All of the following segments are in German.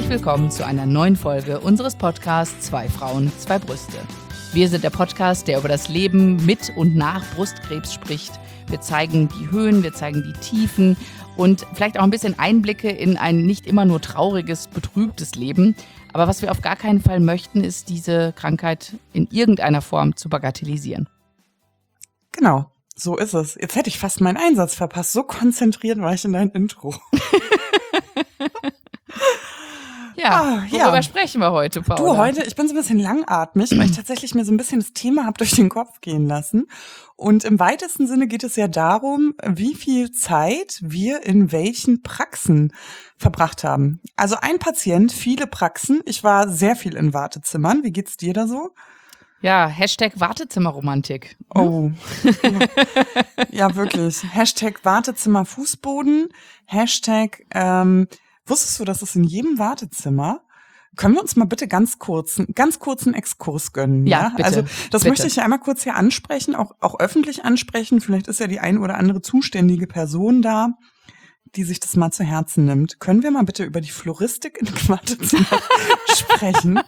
Herzlich willkommen zu einer neuen Folge unseres Podcasts Zwei Frauen, zwei Brüste. Wir sind der Podcast, der über das Leben mit und nach Brustkrebs spricht. Wir zeigen die Höhen, wir zeigen die Tiefen und vielleicht auch ein bisschen Einblicke in ein nicht immer nur trauriges, betrübtes Leben. Aber was wir auf gar keinen Fall möchten, ist diese Krankheit in irgendeiner Form zu bagatellisieren. Genau, so ist es. Jetzt hätte ich fast meinen Einsatz verpasst. So konzentriert war ich in dein Intro. Worüber sprechen wir heute, Paula? Ich bin so ein bisschen langatmig, weil ich tatsächlich mir so ein bisschen das Thema habe durch den Kopf gehen lassen. Und im weitesten Sinne geht es ja darum, wie viel Zeit wir in welchen Praxen verbracht haben. Also ein Patient, viele Praxen. Ich war sehr viel in Wartezimmern. Wie geht's dir da so? Ja, Hashtag Wartezimmerromantik. Oh, ja wirklich. Hashtag Wartezimmer-Fußboden. Hashtag, wusstest du, dass es in jedem Wartezimmer, können wir uns mal bitte ganz kurzen Exkurs gönnen? Ja, bitte. Also das bitte. möchte ich ja einmal kurz hier ansprechen, auch öffentlich ansprechen. Vielleicht ist ja die ein oder andere zuständige Person da, die sich das mal zu Herzen nimmt. Können wir mal bitte über die Floristik in Wartezimmer sprechen?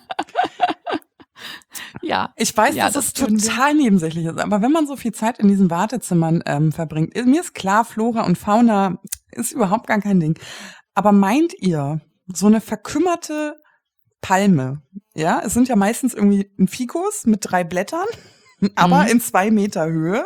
Ja. Ich weiß, dass es total nebensächlich ist, aber wenn man so viel Zeit in diesen Wartezimmern verbringt, mir ist klar, Flora und Fauna ist überhaupt gar kein Ding. Aber meint ihr, so eine verkümmerte Palme, ja, es sind ja meistens irgendwie ein Fikus mit 3 Blättern, aber in 2 Meter Höhe,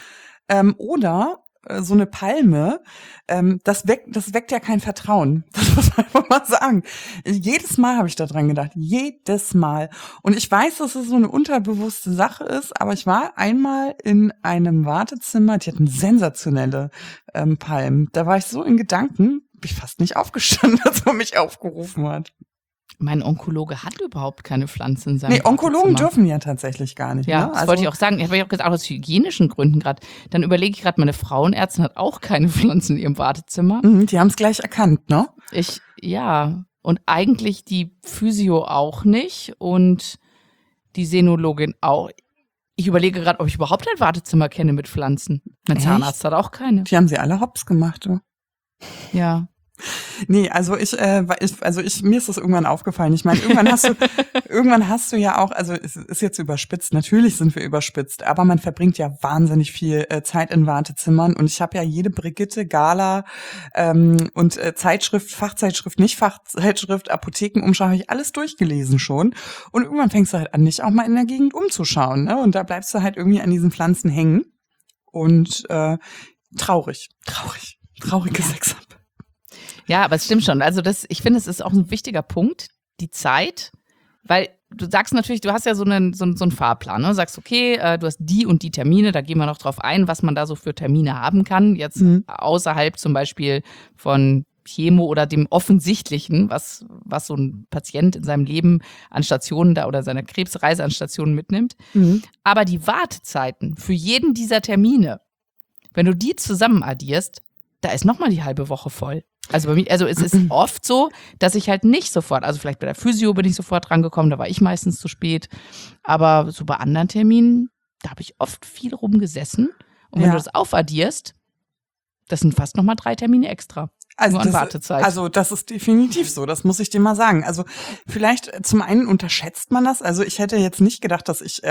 oder so eine Palme, das weckt ja kein Vertrauen. Das muss man einfach mal sagen. Jedes Mal habe ich da dran gedacht. Jedes Mal. Und ich weiß, dass es so eine unterbewusste Sache ist, aber ich war einmal in einem Wartezimmer, die hatten sensationelle Palmen. Da war ich so in Gedanken, bin ich fast nicht aufgestanden, als man mich aufgerufen hat. Mein Onkologe hat überhaupt keine Pflanze in seinem Onkologen dürfen ja tatsächlich gar nicht. Ja, ne? das wollte ich auch sagen. Ich habe auch gesagt, aus hygienischen Gründen gerade. Dann überlege ich gerade, meine Frauenärztin hat auch keine Pflanzen in ihrem Wartezimmer. Die haben es gleich erkannt, ne? Und eigentlich die Physio auch nicht und die Senologin auch. Ich überlege gerade, ob ich überhaupt ein Wartezimmer kenne mit Pflanzen. Mein Zahnarzt hat auch keine. Die haben sie alle hops gemacht, du. Ja. Nee, mir ist das irgendwann aufgefallen. Ich meine, irgendwann hast du ja auch, also es ist jetzt überspitzt, natürlich sind wir überspitzt, aber man verbringt ja wahnsinnig viel Zeit in Wartezimmern und ich habe ja jede Brigitte, Gala und Zeitschrift, Fachzeitschrift, nicht Fachzeitschrift, Apothekenumschau, habe ich alles durchgelesen schon und irgendwann fängst du halt an, dich auch mal in der Gegend umzuschauen, ne? Und da bleibst du halt irgendwie an diesen Pflanzen hängen und trauriges Sex ab. Ja, aber es stimmt schon. Also ich finde, es ist auch ein wichtiger Punkt, die Zeit, weil du sagst natürlich, du hast ja so einen Fahrplan, ne? Du sagst, okay, du hast die und die Termine, da gehen wir noch drauf ein, was man da so für Termine haben kann, jetzt außerhalb zum Beispiel von Chemo oder dem Offensichtlichen, was so ein Patient in seinem Leben an Stationen da oder seiner Krebsreise an Stationen mitnimmt. Aber die Wartezeiten für jeden dieser Termine, wenn du die zusammen addierst, da ist nochmal die halbe Woche voll. Also bei mir, es ist oft so, dass ich halt nicht sofort, also vielleicht bei der Physio bin ich sofort drangekommen, da war ich meistens zu spät, aber so bei anderen Terminen, da habe ich oft viel rumgesessen und wenn du das aufaddierst, das sind fast nochmal 3 Termine extra. Also nur an Wartezeit. Also das ist definitiv so, das muss ich dir mal sagen. Also vielleicht zum einen unterschätzt man das, also ich hätte jetzt nicht gedacht, dass ich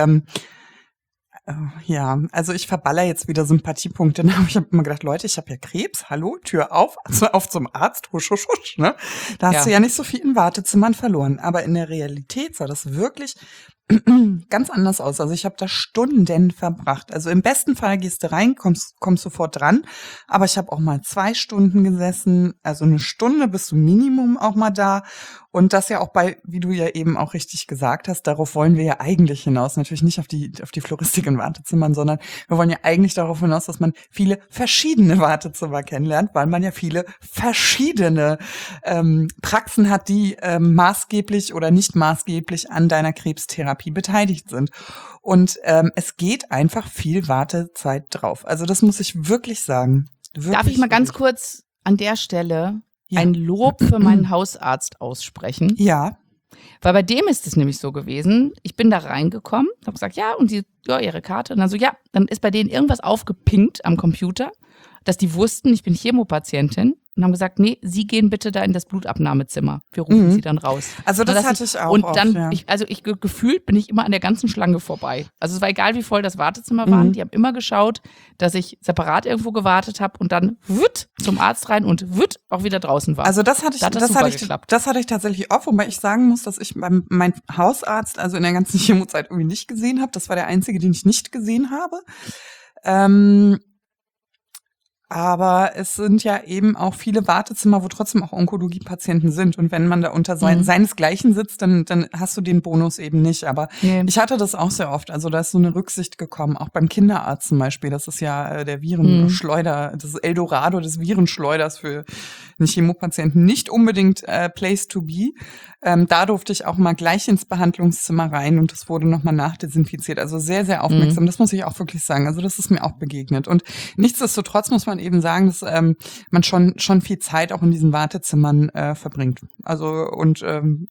ich verballer jetzt wieder Sympathiepunkte. Ich habe immer gedacht, Leute, ich habe ja Krebs, hallo, Tür auf, also auf zum Arzt, husch, husch, husch, ne? Da hast du ja nicht so viel in Wartezimmern verloren. Aber in der Realität sah das wirklich ganz anders aus. Also ich habe da Stunden verbracht. Also im besten Fall gehst du rein, kommst sofort dran. Aber ich habe auch mal 2 Stunden gesessen. Also 1 Stunde bist du Minimum auch mal da. Und das ja auch wie du ja eben auch richtig gesagt hast, darauf wollen wir ja eigentlich hinaus. Natürlich nicht auf die Floristik in Wartezimmern, sondern wir wollen ja eigentlich darauf hinaus, dass man viele verschiedene Wartezimmer kennenlernt, weil man ja viele verschiedene Praxen hat, die maßgeblich oder nicht maßgeblich an deiner Krebstherapie beteiligt sind. Und es geht einfach viel Wartezeit drauf. Also das muss ich wirklich sagen. Darf ich mal ganz kurz an der Stelle ein Lob für meinen Hausarzt aussprechen? Ja. Weil bei dem ist es nämlich so gewesen, ich bin da reingekommen, habe gesagt, und sie, ihre Karte. Und dann so, dann ist bei denen irgendwas aufgepinkt am Computer, dass die wussten, ich bin Chemopatientin und haben gesagt, nee, Sie gehen bitte da in das Blutabnahmezimmer. Wir rufen Sie dann raus. Also das hatte ich auch. Und oft, dann, ja. gefühlt bin ich immer an der ganzen Schlange vorbei. Also es war egal, wie voll das Wartezimmer war. Die haben immer geschaut, dass ich separat irgendwo gewartet habe und dann zum Arzt rein und auch wieder draußen war. Also das hatte ich tatsächlich oft, wobei ich sagen muss, dass ich meinen Hausarzt also in der ganzen Chemozeit irgendwie nicht gesehen habe. Das war der einzige, den ich nicht gesehen habe. Aber es sind ja eben auch viele Wartezimmer, wo trotzdem auch Onkologiepatienten sind. Und wenn man da unter seinesgleichen sitzt, dann hast du den Bonus eben nicht. Aber ich hatte das auch sehr oft. Also da ist so eine Rücksicht gekommen, auch beim Kinderarzt zum Beispiel. Das ist ja der Virenschleuder, das Eldorado des Virenschleuders für einen Chemopatienten. Nicht unbedingt place to be. Da durfte ich auch mal gleich ins Behandlungszimmer rein und das wurde nochmal nachdesinfiziert. Also sehr, sehr aufmerksam. Das muss ich auch wirklich sagen. Also das ist mir auch begegnet. Und nichtsdestotrotz muss man eben sagen, dass man schon viel Zeit auch in diesen Wartezimmern verbringt. Also und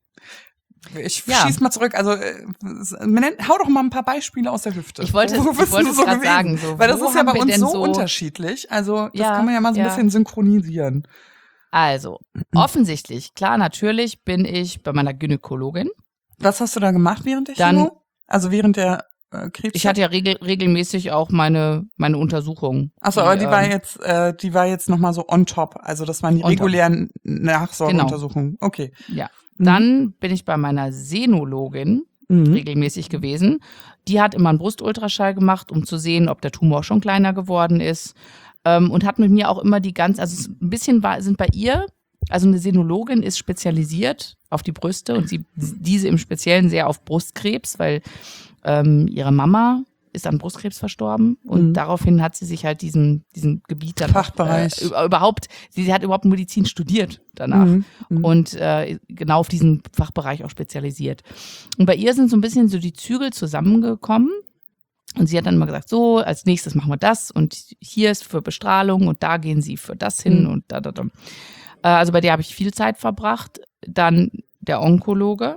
ich schieß mal zurück. Also hau doch mal ein paar Beispiele aus der Hüfte. Ich wollte es gerade sagen. So, weil das ist ja bei uns so unterschiedlich. Also das kann man ja mal so ein bisschen synchronisieren. Also, offensichtlich, klar, natürlich bin ich bei meiner Gynäkologin. Was hast du da gemacht während der Chemo? Also während der Krebs? Ich hatte ja regelmäßig auch meine Untersuchungen. Achso, aber die war jetzt nochmal so on top. Also das waren die regulären Nachsorgeuntersuchungen. Genau. Okay. Ja. Dann bin ich bei meiner Senologin regelmäßig gewesen. Die hat immer einen Brustultraschall gemacht, um zu sehen, ob der Tumor schon kleiner geworden ist. Und hat mit mir auch immer also ein bisschen sind bei ihr, also eine Senologin ist spezialisiert auf die Brüste und diese im Speziellen sehr auf Brustkrebs, weil ihre Mama ist an Brustkrebs verstorben und daraufhin hat sie sich halt diesen Gebiet dann Fachbereich sie hat überhaupt Medizin studiert danach und genau auf diesen Fachbereich auch spezialisiert. Und bei ihr sind so ein bisschen so die Zügel zusammengekommen. Und sie hat dann immer gesagt, so, als nächstes machen wir das und hier ist für Bestrahlung und da gehen sie für das hin und da. Also bei der habe ich viel Zeit verbracht. Dann der Onkologe.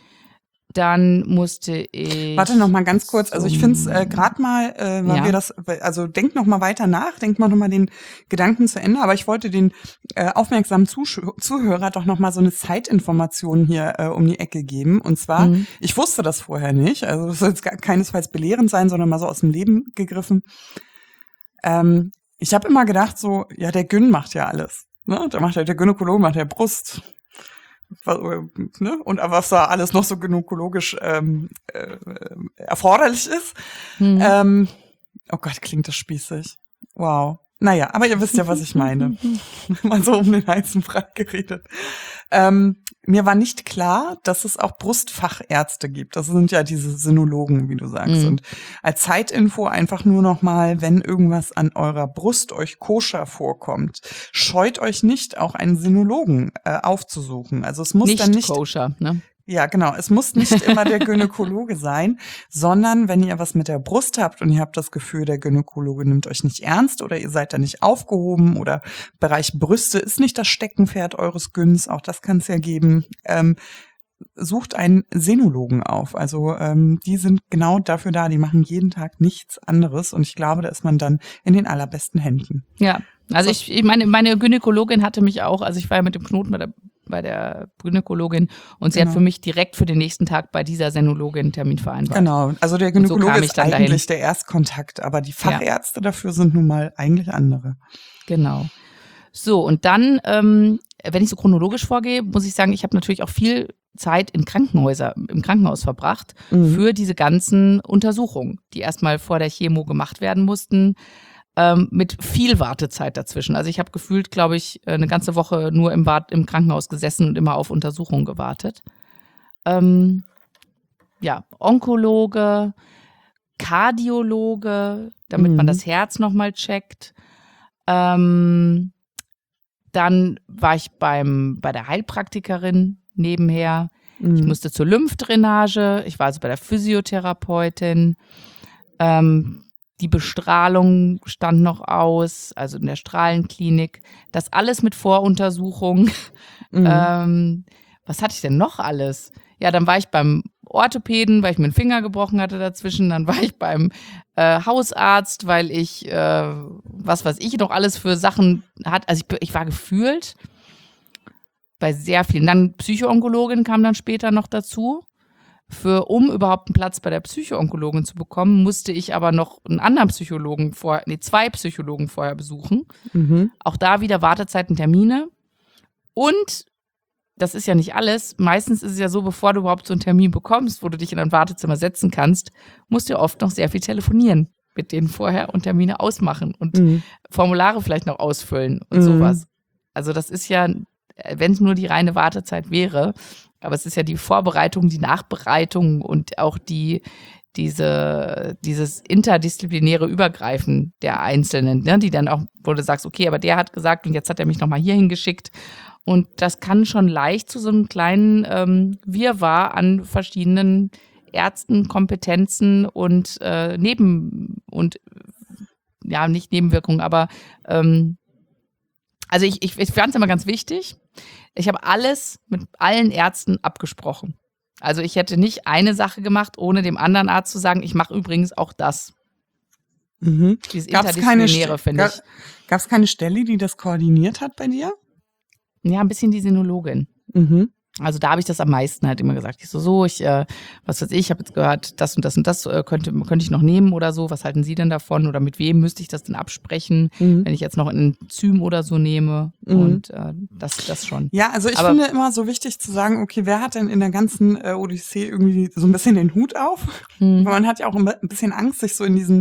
Dann musste ich... Warte noch mal ganz kurz. Also ich finde es gerade mal, weil wir das, also denk noch mal weiter nach, denk mal noch mal den Gedanken zu Ende. Aber ich wollte den aufmerksamen Zuhörer doch noch mal so eine Zeitinformation hier um die Ecke geben. Und zwar, ich wusste das vorher nicht. Also das soll jetzt keinesfalls belehrend sein, sondern mal so aus dem Leben gegriffen. Ich habe immer gedacht so, ja, der Gyn macht ja alles. Ne? Der Gynäkologe macht ja Brust. Ne? Und was da alles noch so gynäkologisch erforderlich ist. Oh Gott, klingt das spießig. Wow. Naja, aber ihr wisst ja, was ich meine. Mal so um den heißen Brei geredet. Mir war nicht klar, dass es auch Brustfachärzte gibt. Das sind ja diese Sinologen, wie du sagst. Und als Zeitinfo einfach nur noch mal, wenn irgendwas an eurer Brust euch koscher vorkommt, scheut euch nicht, auch einen Sinologen aufzusuchen. Also es muss dann nicht koscher, ne? Ja, genau. Es muss nicht immer der Gynäkologe sein, sondern wenn ihr was mit der Brust habt und ihr habt das Gefühl, der Gynäkologe nimmt euch nicht ernst oder ihr seid da nicht aufgehoben oder Bereich Brüste ist nicht das Steckenpferd eures Gyns, auch das kann es ja geben, sucht einen Senologen auf. Also die sind genau dafür da, die machen jeden Tag nichts anderes und ich glaube, da ist man dann in den allerbesten Händen. Ja, also ich meine Gynäkologin hatte mich auch, also ich war ja mit dem Knoten bei der Gynäkologin und sie hat für mich direkt für den nächsten Tag bei dieser Senologin einen Termin vereinbart. Genau, also der Gynäkologe ist eigentlich der Erstkontakt, aber die Fachärzte dafür sind nun mal eigentlich andere. Genau. So, und dann, wenn ich so chronologisch vorgehe, muss ich sagen, ich habe natürlich auch viel Zeit im Krankenhaus verbracht für diese ganzen Untersuchungen, die erstmal vor der Chemo gemacht werden mussten. Mit viel Wartezeit dazwischen. Also ich habe gefühlt, glaube ich, eine ganze Woche nur im Krankenhaus gesessen und immer auf Untersuchungen gewartet. Onkologe, Kardiologe, damit man das Herz nochmal checkt. Dann war ich bei der Heilpraktikerin nebenher. Ich musste zur Lymphdrainage. Ich war also bei der Physiotherapeutin. Die Bestrahlung stand noch aus, also in der Strahlenklinik. Das alles mit Voruntersuchung. Was hatte ich denn noch alles? Ja, dann war ich beim Orthopäden, weil ich mir einen Finger gebrochen hatte dazwischen. Dann war ich beim Hausarzt, weil ich, was weiß ich, noch alles für Sachen hat. Also ich war gefühlt bei sehr vielen. Dann Psychoonkologin kam dann später noch dazu. Um überhaupt einen Platz bei der Psychoonkologin zu bekommen, musste ich aber noch einen anderen Psychologen zwei Psychologen vorher besuchen. Mhm. Auch da wieder Wartezeiten, Termine. Und das ist ja nicht alles. Meistens ist es ja so, bevor du überhaupt so einen Termin bekommst, wo du dich in ein Wartezimmer setzen kannst, musst du oft noch sehr viel telefonieren mit denen vorher und Termine ausmachen und Formulare vielleicht noch ausfüllen und sowas. Also das ist ja, wenn es nur die reine Wartezeit wäre, aber es ist ja die Vorbereitung, die Nachbereitung und auch dieses interdisziplinäre Übergreifen der Einzelnen, ne, die dann auch, wo du sagst, okay, aber der hat gesagt und jetzt hat er mich nochmal hier hingeschickt. Und das kann schon leicht zu so einem kleinen Wirrwarr an verschiedenen Ärzten, Kompetenzen und nicht Nebenwirkungen, aber also ich fand es immer ganz wichtig. Ich habe alles mit allen Ärzten abgesprochen. Also ich hätte nicht eine Sache gemacht, ohne dem anderen Arzt zu sagen, ich mache übrigens auch das. Dieses Interdisziplinäre, finde ich. Gab es keine Stelle, die das koordiniert hat bei dir? Ja, ein bisschen die Sinologin. Also da habe ich das am meisten halt immer gesagt. Ich was weiß ich habe jetzt gehört, das und das und das könnte ich noch nehmen oder so. Was halten Sie denn davon? Oder mit wem müsste ich das denn absprechen, wenn ich jetzt noch ein Enzym oder so nehme? Und das schon. Ja, also ich finde immer so wichtig zu sagen, okay, wer hat denn in der ganzen Odyssee irgendwie so ein bisschen den Hut auf? Weil man hat ja auch ein bisschen Angst, sich so in diesen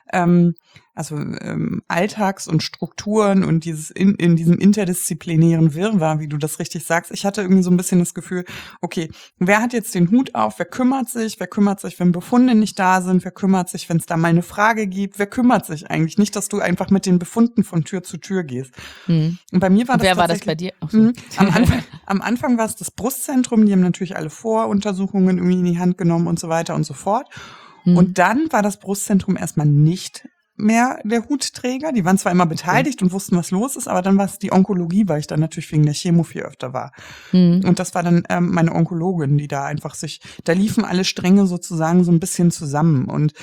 Alltags- und Strukturen und in diesem interdisziplinären Wirrwarr, wie du das richtig sagst. Ich hatte irgendwie so ein bisschen das Gefühl, okay, wer hat jetzt den Hut auf? Wer kümmert sich, wenn Befunde nicht da sind? Wer kümmert sich, wenn es da mal eine Frage gibt? Wer kümmert sich eigentlich? Nicht, dass du einfach mit den Befunden von Tür zu Tür gehst. Und bei mir war das wer war das bei dir? Ach so. Am Anfang war es das Brustzentrum, die haben natürlich alle Voruntersuchungen irgendwie in die Hand genommen und so weiter und so fort. Und dann war das Brustzentrum erstmal nicht mehr der Hutträger. Die waren zwar immer beteiligt und wussten, was los ist, aber dann war es die Onkologie, weil ich dann natürlich wegen der Chemo viel öfter war. Und das war dann meine Onkologin, die da einfach da liefen alle Stränge sozusagen so ein bisschen zusammen. Und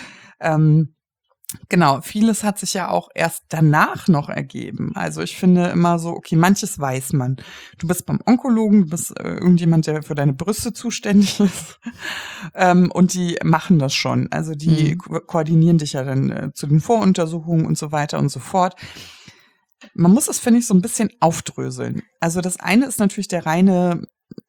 genau, vieles hat sich ja auch erst danach noch ergeben. Also ich finde immer so, okay, manches weiß man. Du bist beim Onkologen, du bist irgendjemand, der für deine Brüste zuständig ist. Und die machen das schon. Also die koordinieren dich ja dann zu den Voruntersuchungen und so weiter und so fort. Man muss es, finde ich, so ein bisschen aufdröseln. Also das eine ist natürlich der reine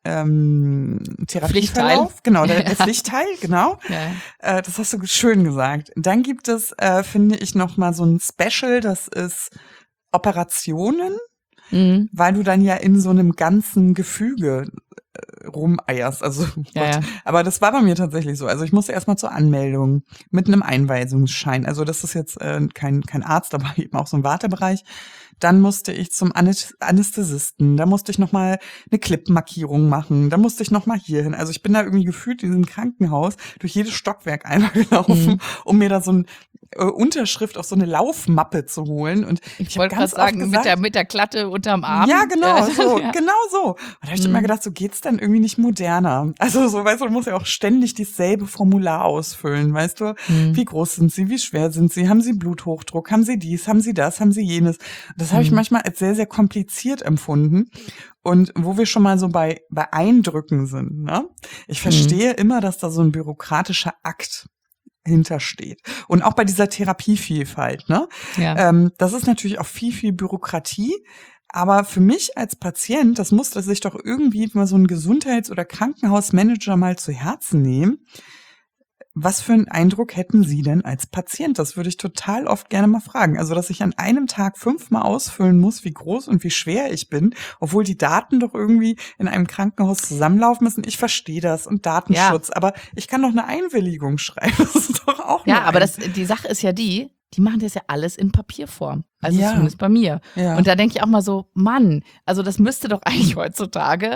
Therapieverlauf, genau, der Pflichtteil, genau. Ja. Das hast du schön gesagt. Dann gibt es, finde ich, noch mal so ein Special, das ist Operationen, weil du dann ja in so einem ganzen Gefüge rumeierst. Also, ja. Aber das war bei mir tatsächlich so. Also ich musste erstmal zur Anmeldung mit einem Einweisungsschein. Also das ist jetzt kein Arzt, aber eben auch so ein Wartebereich. Dann musste ich zum Anästhesisten. Da musste ich nochmal eine Clip-Markierung machen. Da musste ich nochmal hier hin. Also ich bin da irgendwie gefühlt in diesem Krankenhaus durch jedes Stockwerk einmal gelaufen, um mir da so ein Unterschrift auf so eine Laufmappe zu holen. Und ich wollte gerade sagen, mit der Klatte unterm Arm. Ja, genau so. Genau so. Und da habe ich immer gedacht, so geht's dann irgendwie nicht moderner. Also so, weißt du, du musst ja auch ständig dieselbe Formular ausfüllen, weißt du? Wie groß sind sie? Wie schwer sind sie? Haben sie Bluthochdruck? Haben sie dies? Haben sie das? Haben sie jenes? Das habe ich manchmal als sehr, sehr kompliziert empfunden. Und wo wir schon mal so bei Eindrücken sind, ne? Ich verstehe immer, dass da so ein bürokratischer Akt hintersteht. Und auch bei dieser Therapievielfalt, ne? Ja. Das ist natürlich auch viel, viel Bürokratie. Aber für mich als Patient, das musste sich doch irgendwie mal so ein Gesundheits- oder Krankenhausmanager mal zu Herzen nehmen. Was für einen Eindruck hätten Sie denn als Patient? Das würde ich total oft gerne mal fragen. Also, dass ich an einem Tag 5-mal ausfüllen muss, wie groß und wie schwer ich bin, obwohl die Daten doch irgendwie in einem Krankenhaus zusammenlaufen müssen. Ich verstehe das und Datenschutz, aber ich kann doch eine Einwilligung schreiben. Das ist doch auch aber die Sache ist ja die machen das ja alles in Papierform. Also zumindest bei mir. Ja. Und da denke ich auch mal so, Mann, also das müsste doch eigentlich heutzutage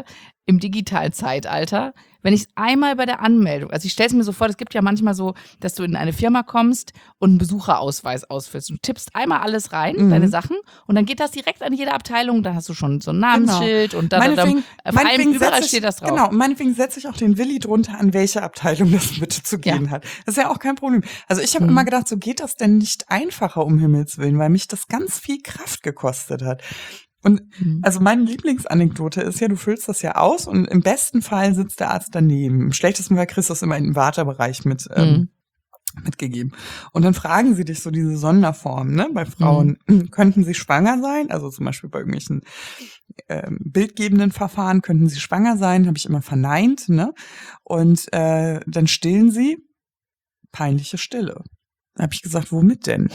im digitalen Zeitalter, wenn ich es einmal bei der Anmeldung, also ich stelle es mir so vor, es gibt ja manchmal so, dass du in eine Firma kommst und einen Besucherausweis ausfüllst. Du tippst einmal alles rein, deine Sachen, und dann geht das direkt an jede Abteilung, dann hast du schon so ein Namensschild und dann auf allem überall steht das drauf. Genau, meinetwegen setze ich auch den Willi drunter, an welche Abteilung das bitte zu gehen hat. Das ist ja auch kein Problem. Also ich habe immer gedacht, so geht das denn nicht einfacher, um Himmels Willen, weil mich das ganz viel Kraft gekostet hat. Und also meine Lieblingsanekdote ist ja, du füllst das ja aus und im besten Fall sitzt der Arzt daneben. Im schlechtesten Fall kriegst du das immer in den Wartebereich mitgegeben. Und dann fragen sie dich so diese Sonderformen, ne? Bei Frauen, könnten sie schwanger sein? Also zum Beispiel bei irgendwelchen bildgebenden Verfahren könnten sie schwanger sein, habe ich immer verneint, ne? Und dann stillen sie, peinliche Stille. Da habe ich gesagt, womit denn?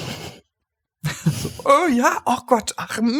So, oh ja, oh Gott,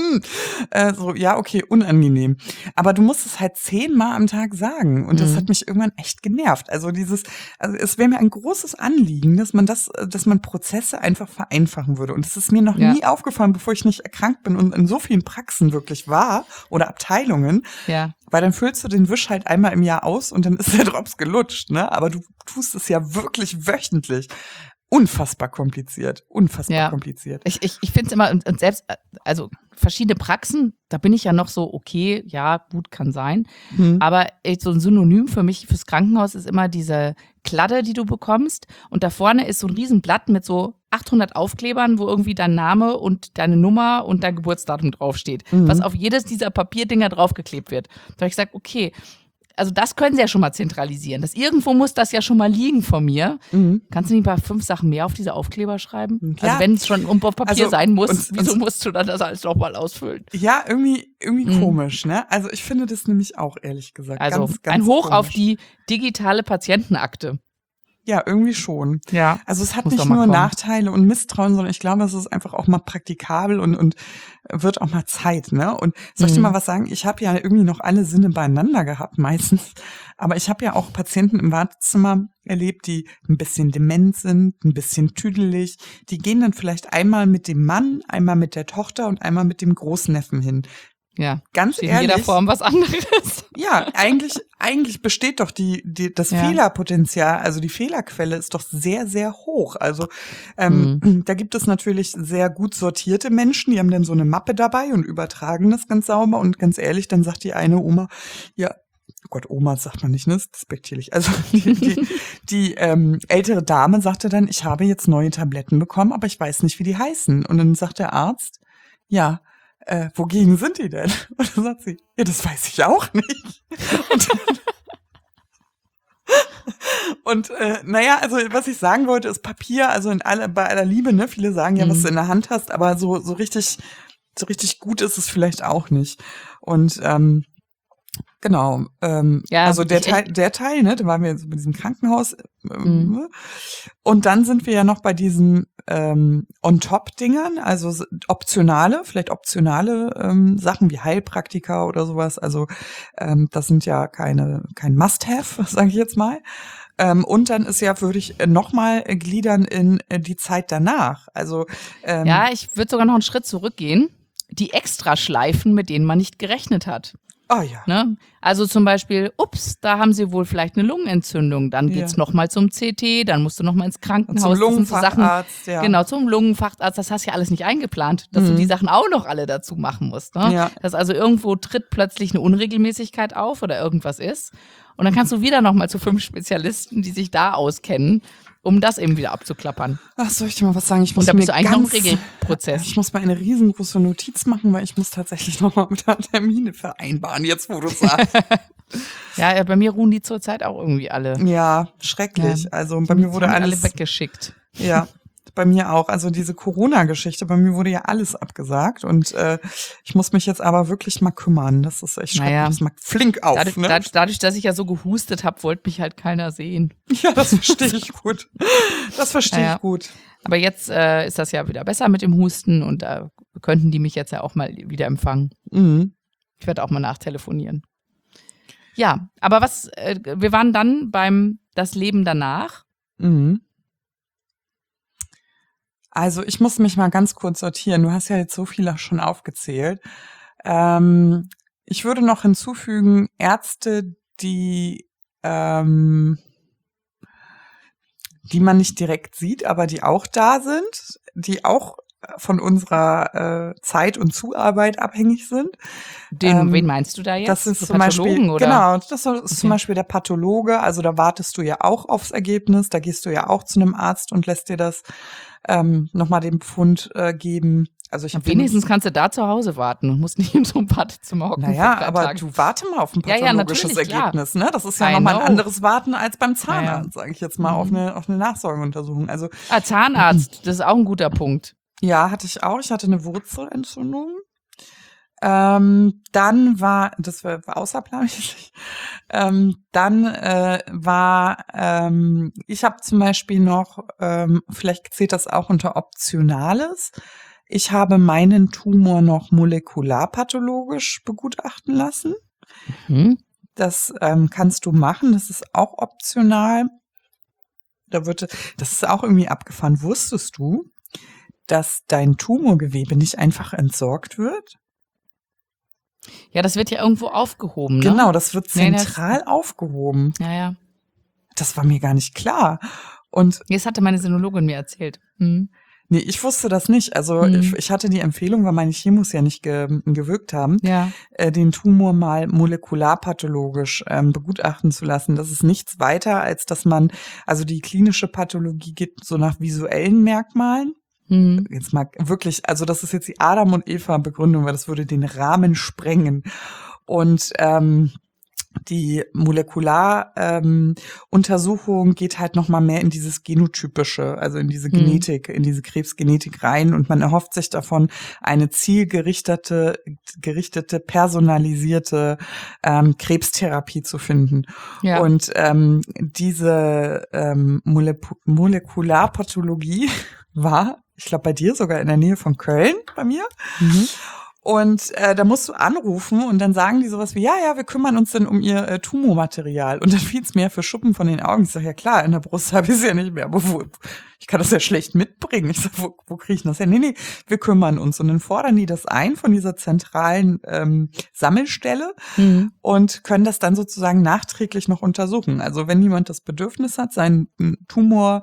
so, ja, okay, unangenehm. Aber du musst es halt 10-mal am Tag sagen. Und das hat mich irgendwann echt genervt. Also es wäre mir ein großes Anliegen, dass man Prozesse einfach vereinfachen würde. Und das ist mir noch nie aufgefallen, bevor ich nicht erkrankt bin und in so vielen Praxen wirklich war oder Abteilungen. Ja. Weil dann füllst du den Wisch halt einmal im Jahr aus und dann ist der Drops gelutscht, ne? Aber du tust es ja wirklich wöchentlich. Unfassbar kompliziert. Kompliziert. Ich finde es immer, und selbst, also verschiedene Praxen, da bin ich ja noch so, okay, ja, gut, kann sein. Aber so ein Synonym für mich fürs Krankenhaus ist immer diese Kladde, die du bekommst. Und da vorne ist so ein Riesenblatt mit so 800 Aufklebern, wo irgendwie dein Name und deine Nummer und dein Geburtsdatum draufsteht. Was auf jedes dieser Papierdinger draufgeklebt wird. Da habe ich gesagt, okay, also das können sie ja schon mal zentralisieren. Irgendwo muss das ja schon mal liegen von mir. Kannst du nicht mal 5 Sachen mehr auf diese Aufkleber schreiben? Ja. Also wenn es schon auf Papier sein muss, wieso musst du dann das alles nochmal ausfüllen? Ja, irgendwie komisch, ne? Also ich finde das nämlich auch, ehrlich gesagt, also ganz ein Hoch komisch. Auf die digitale Patientenakte. Ja, irgendwie schon. Ja. Also es hat nicht nur Nachteile und Misstrauen, sondern ich glaube, es ist einfach auch mal praktikabel und wird auch mal Zeit, ne? Und soll ich dir mal was sagen? Ich habe ja irgendwie noch alle Sinne beieinander gehabt, meistens. Aber ich habe ja auch Patienten im Wartezimmer erlebt, die ein bisschen dement sind, ein bisschen tüdelig. Die gehen dann vielleicht einmal mit dem Mann, einmal mit der Tochter und einmal mit dem Großneffen hin. Ja, ganz ehrlich. In jeder Form was anderes. Ja, eigentlich besteht doch das Fehlerpotenzial, also die Fehlerquelle ist doch sehr, sehr hoch. Also da gibt es natürlich sehr gut sortierte Menschen, die haben dann so eine Mappe dabei und übertragen das ganz sauber. Und ganz ehrlich, dann sagt die eine Oma, ja, oh Gott, Oma sagt man nicht, ne? Das ist despektierlich. Also die ältere Dame sagte dann, ich habe jetzt neue Tabletten bekommen, aber ich weiß nicht, wie die heißen. Und dann sagt der Arzt, ja, wogegen sind die denn? Und dann sagt sie, ja, das weiß ich auch nicht. Und naja, also was ich sagen wollte, ist Papier, also bei aller Liebe, ne? Viele sagen ja, was du in der Hand hast, aber so richtig gut ist es vielleicht auch nicht. Und genau, also der Teil, ne, da waren wir jetzt bei diesem Krankenhaus und dann sind wir ja noch bei diesen On-Top-Dingern, also optionale Sachen wie Heilpraktika oder sowas, also das sind ja kein Must-Have, sage ich jetzt mal. Und dann würde ich nochmal gliedern in die Zeit danach. Also ja, ich würde sogar noch einen Schritt zurückgehen. Die Extraschleifen, mit denen man nicht gerechnet hat. Oh ja. Ne? Also zum Beispiel, da haben sie wohl vielleicht eine Lungenentzündung. Dann geht's nochmal zum CT, dann musst du nochmal ins Krankenhaus. Zum Lungenfacharzt, ja. Genau, zum Lungenfacharzt. Das hast du ja alles nicht eingeplant, dass du die Sachen auch noch alle dazu machen musst. Ne? Ja. Dass also irgendwo tritt plötzlich eine Unregelmäßigkeit auf oder irgendwas ist. Und dann kannst du wieder nochmal zu 5 Spezialisten, die sich da auskennen, um das eben wieder abzuklappern. Ach, soll ich dir mal was sagen? Und da bist du eigentlich noch im Regelprozess. Ich muss mal eine riesengroße Notiz machen, weil ich muss tatsächlich nochmal mit der Termine vereinbaren, jetzt wo du sagst. Ja, bei mir ruhen die zurzeit auch irgendwie alle. Ja, schrecklich. Ja. Also bei mir wurde alle weggeschickt. Ja, bei mir auch. Also diese Corona-Geschichte, bei mir wurde ja alles abgesagt und ich muss mich jetzt aber wirklich mal kümmern. Das ist echt schrecklich. Das macht flink auf. Dadurch, dass ich ja so gehustet habe, wollte mich halt keiner sehen. Ja, das verstehe ich gut. Ich gut. Aber jetzt ist das ja wieder besser mit dem Husten und da könnten die mich jetzt ja auch mal wieder empfangen. Ich werde auch mal nachtelefonieren. Ja, aber wir waren dann beim Das Leben danach. Also ich muss mich mal ganz kurz sortieren. Du hast ja jetzt so viele schon aufgezählt. Ich würde noch hinzufügen, Ärzte, die man nicht direkt sieht, aber die auch da sind, die auch von unserer Zeit und Zuarbeit abhängig sind. Wen meinst du da jetzt? Das ist so zum Beispiel, oder? Genau, das ist zum Beispiel der Pathologe. Also da wartest du ja auch aufs Ergebnis. Da gehst du ja auch zu einem Arzt und lässt dir das nochmal den Befund geben. Also wenigstens kannst du da zu Hause warten und musst nicht in so einem Wartezimmer hocken. Naja, aber du warte mal auf ein pathologisches Ergebnis, ne? Das ist ja nochmal ein anderes Warten als beim Zahnarzt, sage ich jetzt mal, auf eine Nachsorgeuntersuchung. Also Zahnarzt, das ist auch ein guter Punkt. Ja, hatte ich auch. Ich hatte eine Wurzelentzündung. Dann war, das war außerplanmäßig, ich habe zum Beispiel noch, vielleicht zählt das auch unter Optionales, ich habe meinen Tumor noch molekularpathologisch begutachten lassen. Das kannst du machen, das ist auch optional. Das ist auch irgendwie abgefahren. Wusstest du, dass dein Tumorgewebe nicht einfach entsorgt wird? Ja, das wird ja irgendwo aufgehoben, ne? Genau, das wird zentral aufgehoben. Ja. Das war mir gar nicht klar. Und das hatte meine Sinologin mir erzählt. Nee, ich wusste das nicht. Also ich hatte die Empfehlung, weil meine Chemos ja nicht gewirkt haben, den Tumor mal molekularpathologisch begutachten zu lassen. Das ist nichts weiter, als dass man, also die klinische Pathologie geht so nach visuellen Merkmalen. Jetzt mal wirklich, also das ist jetzt die Adam und Eva Begründung, weil das würde den Rahmen sprengen. Und die Molekularuntersuchung geht halt noch mal mehr in dieses Genotypische, also in diese Genetik, in diese Krebsgenetik rein, und man erhofft sich davon eine zielgerichtete, personalisierte Krebstherapie zu finden. Ja. Und diese Molekularpathologie war, ich glaube, bei dir sogar in der Nähe von Köln, bei mir. Und da musst du anrufen und dann sagen die sowas wie, ja, wir kümmern uns dann um ihr Tumormaterial. Und dann fiel's mir für Schuppen von den Augen. Ich sage, ja klar, in der Brust habe ich es ja nicht mehr. Aber ich kann das ja schlecht mitbringen. Ich sage, wo kriege ich das her? Nee, wir kümmern uns. Und dann fordern die das ein von dieser zentralen Sammelstelle und können das dann sozusagen nachträglich noch untersuchen. Also wenn jemand das Bedürfnis hat, seinen Tumor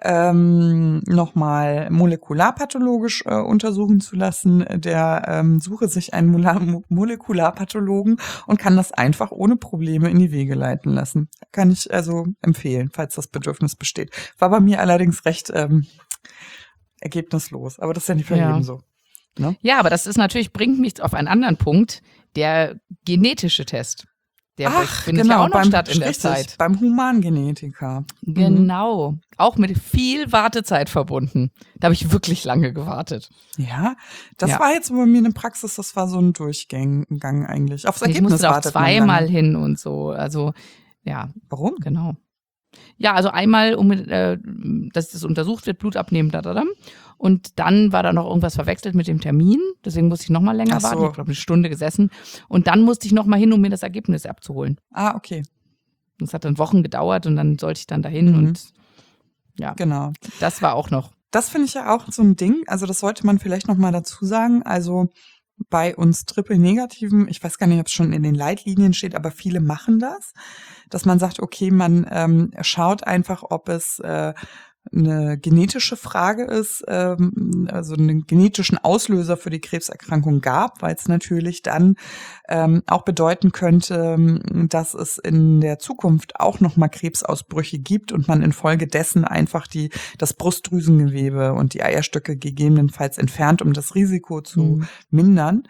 nochmal molekularpathologisch untersuchen zu lassen, der suche sich einen Molekularpathologen und kann das einfach ohne Probleme in die Wege leiten lassen. Kann ich also empfehlen, falls das Bedürfnis besteht. War bei mir allerdings recht ergebnislos, aber das ist ja nicht bei jedem so. Ne? Ja, aber das ist natürlich, bringt mich auf einen anderen Punkt, der genetische Test. Der findet ja auch noch statt in der Zeit. Beim Humangenetiker. Genau. Auch mit viel Wartezeit verbunden. Da habe ich wirklich lange gewartet. Ja, das war jetzt bei mir eine Praxis, das war so ein Durchgang eigentlich. Aufs Ergebnis ich musste auch zweimal hin und so. Also, ja. Warum? Genau. Ja, also einmal, dass das untersucht wird, Blut abnehmen, und dann war da noch irgendwas verwechselt mit dem Termin, deswegen musste ich noch mal länger warten, ich glaube eine Stunde gesessen, und dann musste ich noch mal hin, um mir das Ergebnis abzuholen. Ah, okay. Das hat dann Wochen gedauert und dann sollte ich dann dahin und ja, genau. Das war auch noch. Das finde ich ja auch so ein Ding, also das sollte man vielleicht noch mal dazu sagen, also bei uns Triple-Negativen, ich weiß gar nicht, ob es schon in den Leitlinien steht, aber viele machen das, dass man sagt, okay, man schaut einfach, ob es eine genetische Frage ist, also einen genetischen Auslöser für die Krebserkrankung gab, weil es natürlich dann auch bedeuten könnte, dass es in der Zukunft auch nochmal Krebsausbrüche gibt und man infolgedessen einfach das Brustdrüsengewebe und die Eierstöcke gegebenenfalls entfernt, um das Risiko zu mindern.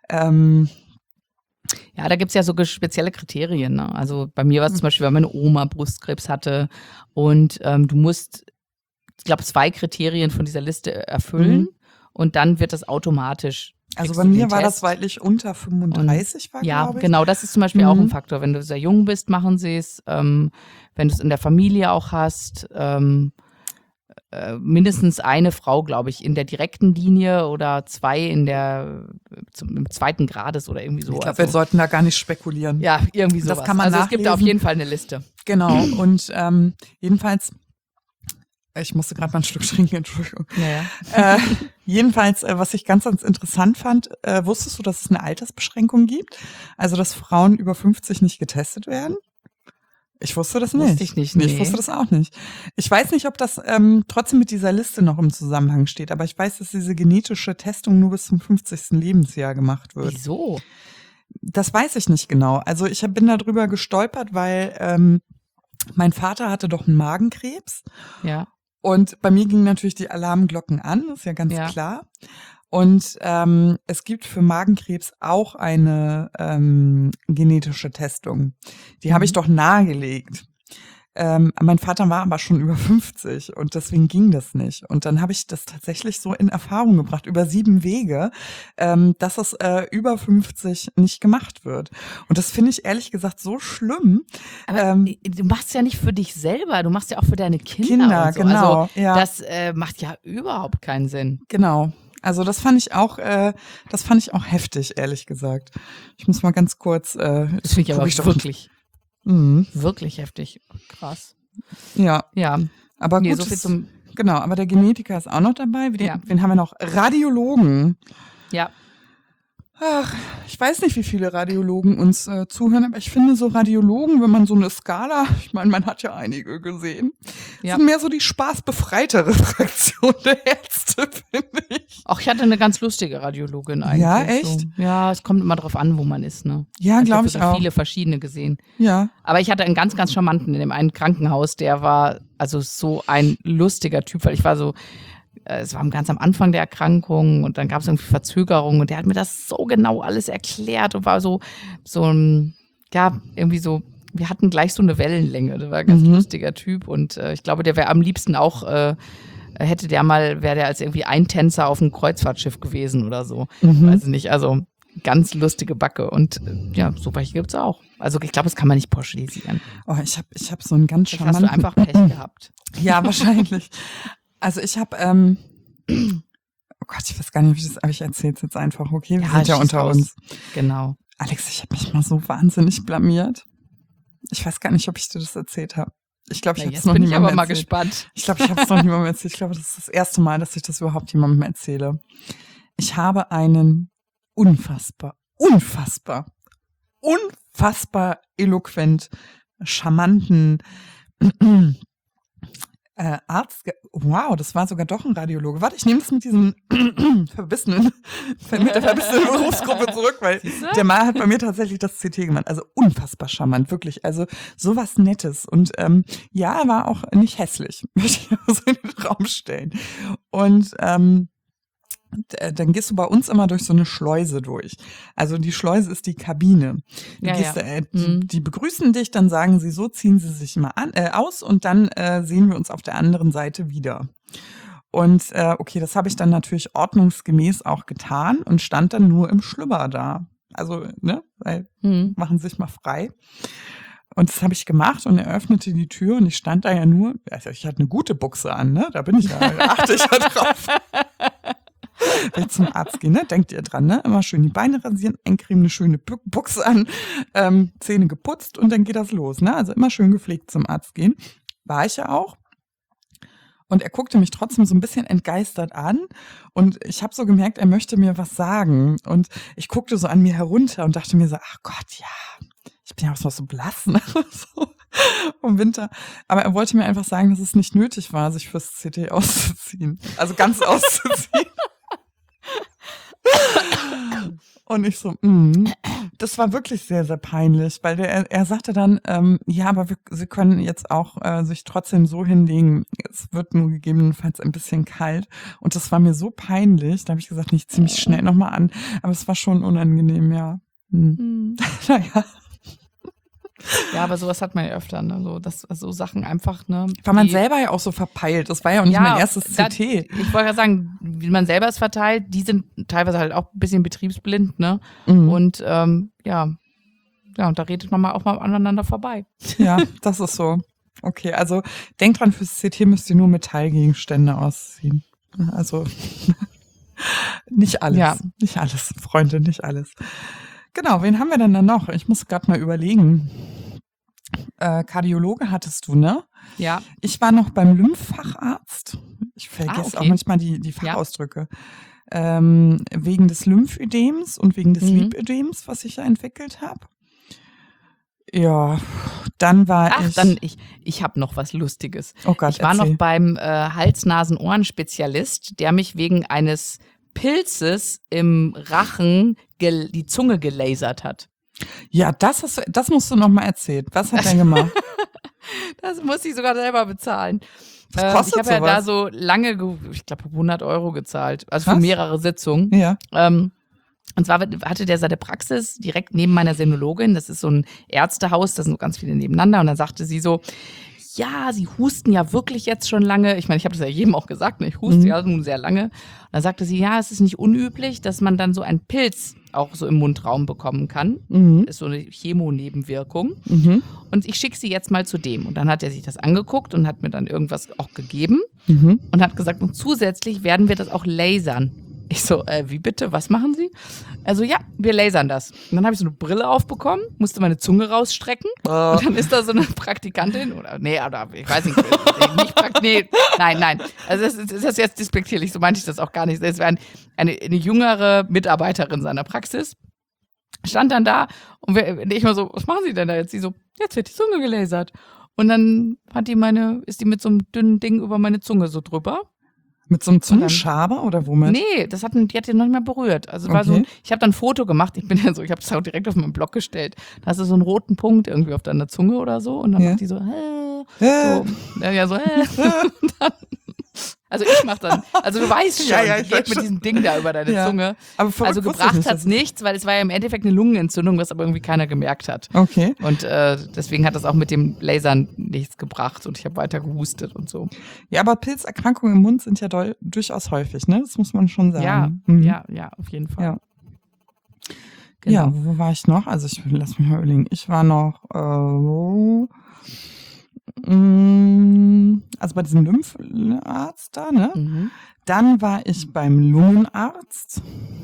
Ja, da gibt's ja so spezielle Kriterien, ne? Also bei mir war es zum Beispiel, weil meine Oma Brustkrebs hatte und du musst, ich glaube, 2 Kriterien von dieser Liste erfüllen und dann wird das automatisch. Also bei mir war das, weil ich unter 35 war, ja, glaube ich. Genau, das ist zum Beispiel auch ein Faktor. Wenn du sehr jung bist, machen sie es. Wenn du es in der Familie auch hast, mindestens eine Frau, glaube ich, in der direkten Linie oder 2 im 2. Grades oder irgendwie so. Ich glaube, wir sollten da gar nicht spekulieren. Ja, irgendwie sowas. Das kann man nachlesen. Es gibt auf jeden Fall eine Liste. Genau, und jedenfalls Ich musste gerade mal ein Stück trinken, Entschuldigung. Ja. Jedenfalls, was ich ganz, ganz interessant fand, wusstest du, dass es eine Altersbeschränkung gibt? Also, dass Frauen über 50 nicht getestet werden? Ich wusste das nicht. Wusste ich nicht, Nee, nee. ich wusste das auch nicht. Ich weiß nicht, ob das trotzdem mit dieser Liste noch im Zusammenhang steht, aber ich weiß, dass diese genetische Testung nur bis zum 50. Lebensjahr gemacht wird. Wieso? Das weiß ich nicht genau. Also ich bin da drüber gestolpert, weil mein Vater hatte doch einen Magenkrebs. Ja. Und bei mir gingen natürlich die Alarmglocken an, ist ja ganz klar. Und es gibt für Magenkrebs auch eine genetische Testung. Die habe ich doch nahegelegt. Mein Vater war aber schon über 50 und deswegen ging das nicht. Und dann habe ich das tatsächlich so in Erfahrung gebracht, über 7 Wege, dass es über 50 nicht gemacht wird. Und das finde ich ehrlich gesagt so schlimm. Aber du machst ja nicht für dich selber, du machst ja auch für deine Kinder. Kinder, und so. genau. Also, ja. Das macht ja überhaupt keinen Sinn. Genau. Also das fand ich auch heftig, ehrlich gesagt. Ich muss mal ganz kurz. Das finde ich aber wirklich heftig. Krass. Ja. Ja. Aber Nee, gut. so viel zum. Genau, aber der Genetiker ist auch noch dabei. Wen haben wir noch? Radiologen. Ja. Ach, ich weiß nicht, wie viele Radiologen uns zuhören, aber ich finde so Radiologen, wenn man so eine Skala, ich meine, man hat ja einige gesehen, sind mehr so die spaßbefreitere Fraktion der Ärzte, finde ich. Auch ich hatte eine ganz lustige Radiologin eigentlich. Ja, echt? So. Ja, es kommt immer drauf an, wo man ist, ne? Ja, glaube ich auch. Ich habe auch. viele verschiedene gesehen. Ja. Aber ich hatte einen ganz, ganz charmanten in dem einen Krankenhaus, der war also so ein lustiger Typ, weil ich war so, es war ganz am Anfang der Erkrankung und dann gab es irgendwie Verzögerungen und der hat mir das so genau alles erklärt und war so ein, ja, irgendwie so, wir hatten gleich so eine Wellenlänge. Der war ein ganz lustiger Typ und ich glaube, der wäre am liebsten auch, wäre der als irgendwie Eintänzer auf einem Kreuzfahrtschiff gewesen oder so. Weiß ich nicht, also ganz lustige Backe und ja, so welche gibt's auch. Also ich glaube, das kann man nicht pauschalisieren. Oh, ich hab so einen ganz Vielleicht hast charmanten. du einfach Pech gehabt. Ja, wahrscheinlich. Also ich habe, oh Gott, ich weiß gar nicht, aber ich erzähle es jetzt einfach, okay? Wir sind ja unter uns. Genau. Alex, ich habe mich mal so wahnsinnig blamiert. Ich weiß gar nicht, ob ich dir das erzählt habe. Ich glaube, ich habe es noch niemandem erzählt. Jetzt bin ich aber mal gespannt. Ich glaube, ich habe es noch niemandem erzählt. Ich glaube, das ist das erste Mal, dass ich das überhaupt jemandem erzähle. Ich habe einen unfassbar eloquent, charmanten Arzt, wow, das war sogar doch ein Radiologe. Warte, ich nehme das mit diesem mit der verbissenen Berufsgruppe zurück, weil der Mann hat bei mir tatsächlich das CT gemacht. Also unfassbar charmant, wirklich. Also sowas Nettes. Und ja, er war auch nicht hässlich, möchte ich so in den Raum stellen. Und dann gehst du bei uns immer durch so eine Schleuse durch. Also die Schleuse ist die Kabine. Die begrüßen dich, dann sagen sie so, ziehen sie sich mal aus und dann sehen wir uns auf der anderen Seite wieder. Und okay, das habe ich dann natürlich ordnungsgemäß auch getan und stand dann nur im Schlüpper da. Also, ne, weil machen sich mal frei. Und das habe ich gemacht und er öffnete die Tür und ich stand da ja nur, also ich hatte eine gute Buchse an, ne? Da bin ich ja, achte ich ja drauf. Wenn ich zum Arzt gehe, ne, denkt ihr dran, ne? Immer schön die Beine rasieren, eincremen, eine schöne Buchse an, Zähne geputzt und dann geht das los, ne? Also immer schön gepflegt zum Arzt gehen. War ich ja auch. Und er guckte mich trotzdem so ein bisschen entgeistert an und ich habe so gemerkt, er möchte mir was sagen. Und ich guckte so an mir herunter und dachte mir so, ach Gott, ja, ich bin ja auch noch so blass, ne? So vom Winter. Aber er wollte mir einfach sagen, dass es nicht nötig war, sich fürs CT auszuziehen. Also ganz auszuziehen. Und ich so, das war wirklich sehr, sehr peinlich, weil er sagte dann, ja, aber Sie können jetzt auch sich trotzdem so hinlegen, es wird nur gegebenenfalls ein bisschen kalt. Und das war mir so peinlich, da habe ich gesagt, ich ziehe mich schnell nochmal an. Aber es war schon unangenehm, ja. Naja. Ja, aber sowas hat man ja öfter, ne? So Sachen einfach, ne? War man selber ja auch so verpeilt. Das war ja auch nicht mein erstes CT. Ich wollte ja sagen, wie man selber es verteilt, die sind teilweise halt auch ein bisschen betriebsblind, ne? Und und da redet man auch mal aneinander vorbei. Ja, das ist so. Okay, also denkt dran, fürs CT müsst ihr nur Metallgegenstände ausziehen. Also nicht alles. Ja. Nicht alles, Freunde, nicht alles. Genau, wen haben wir denn dann noch? Ich muss gerade mal überlegen. Kardiologe hattest du, ne? Ja. Ich war noch beim Lymphfacharzt. Ich vergesse auch okay. manchmal die Fachausdrücke. Wegen des Lymphödems und wegen des Lipödems, was ich ja entwickelt habe. Ja, dann war ich habe noch was Lustiges. Oh Gott, ich war erzähl. noch beim Hals-Nasen-Ohren-Spezialist, der mich wegen eines Pilzes im Rachen die Zunge gelasert hat. Ja, das musst du noch mal erzählen. Was hat er gemacht? Das muss ich sogar selber bezahlen. Was kostet ich habe ja da sowas? so lange, ich glaube 100 € gezahlt, also für Krass. mehrere Sitzungen. Ja. Und zwar hatte der seine Praxis direkt neben meiner Senologin. Das ist so ein Ärztehaus, da sind so ganz viele nebeneinander. Und dann sagte sie so, ja, Sie husten ja wirklich jetzt schon lange. Ich meine, ich habe das ja jedem auch gesagt, ne? Ich huste ja nun sehr lange. Und dann sagte sie, ja, es ist nicht unüblich, dass man dann so einen Pilz auch so im Mundraum bekommen kann. Ist so eine Chemonebenwirkung. Und ich schicke Sie jetzt mal zu dem. Und dann hat er sich das angeguckt und hat mir dann irgendwas auch gegeben und hat gesagt, und zusätzlich werden wir das auch lasern. Ich so, wie bitte, was machen Sie? Also ja, wir lasern das. Und dann habe ich so eine Brille aufbekommen, musste meine Zunge rausstrecken und dann ist da so eine Praktikantin oder ich weiß nicht, nein. Also das ist jetzt despektierlich, so meinte ich das auch gar nicht. Es war eine jüngere Mitarbeiterin seiner Praxis, stand dann da und ich mal so, was machen Sie denn da jetzt? Sie so, jetzt wird die Zunge gelasert. Und dann ist die mit so einem dünnen Ding über meine Zunge so drüber. Mit so einem Zungenschaber oder womit? Nee, die hat den noch nicht mehr berührt. Also war so, ich habe dann ein Foto gemacht. Ich habe das auch direkt auf meinen Blog gestellt. Da hast du so einen roten Punkt irgendwie auf deiner Zunge oder so. Und dann macht die so, also ich mach dann, also du weißt schon, die geht mit diesem Ding da über deine Zunge. Aber also gebracht hat's nichts, weil es war ja im Endeffekt eine Lungenentzündung, was aber irgendwie keiner gemerkt hat. Okay. Und deswegen hat das auch mit dem Lasern nichts gebracht und ich habe weiter gehustet und so. Ja, aber Pilzerkrankungen im Mund sind ja durchaus häufig, ne? Das muss man schon sagen. Ja, auf jeden Fall. Ja. Genau. Ja, wo war ich noch? Also lass mich mal überlegen. Ich war noch also bei diesem Lympharzt da, ne? Dann war ich beim Lungenarzt.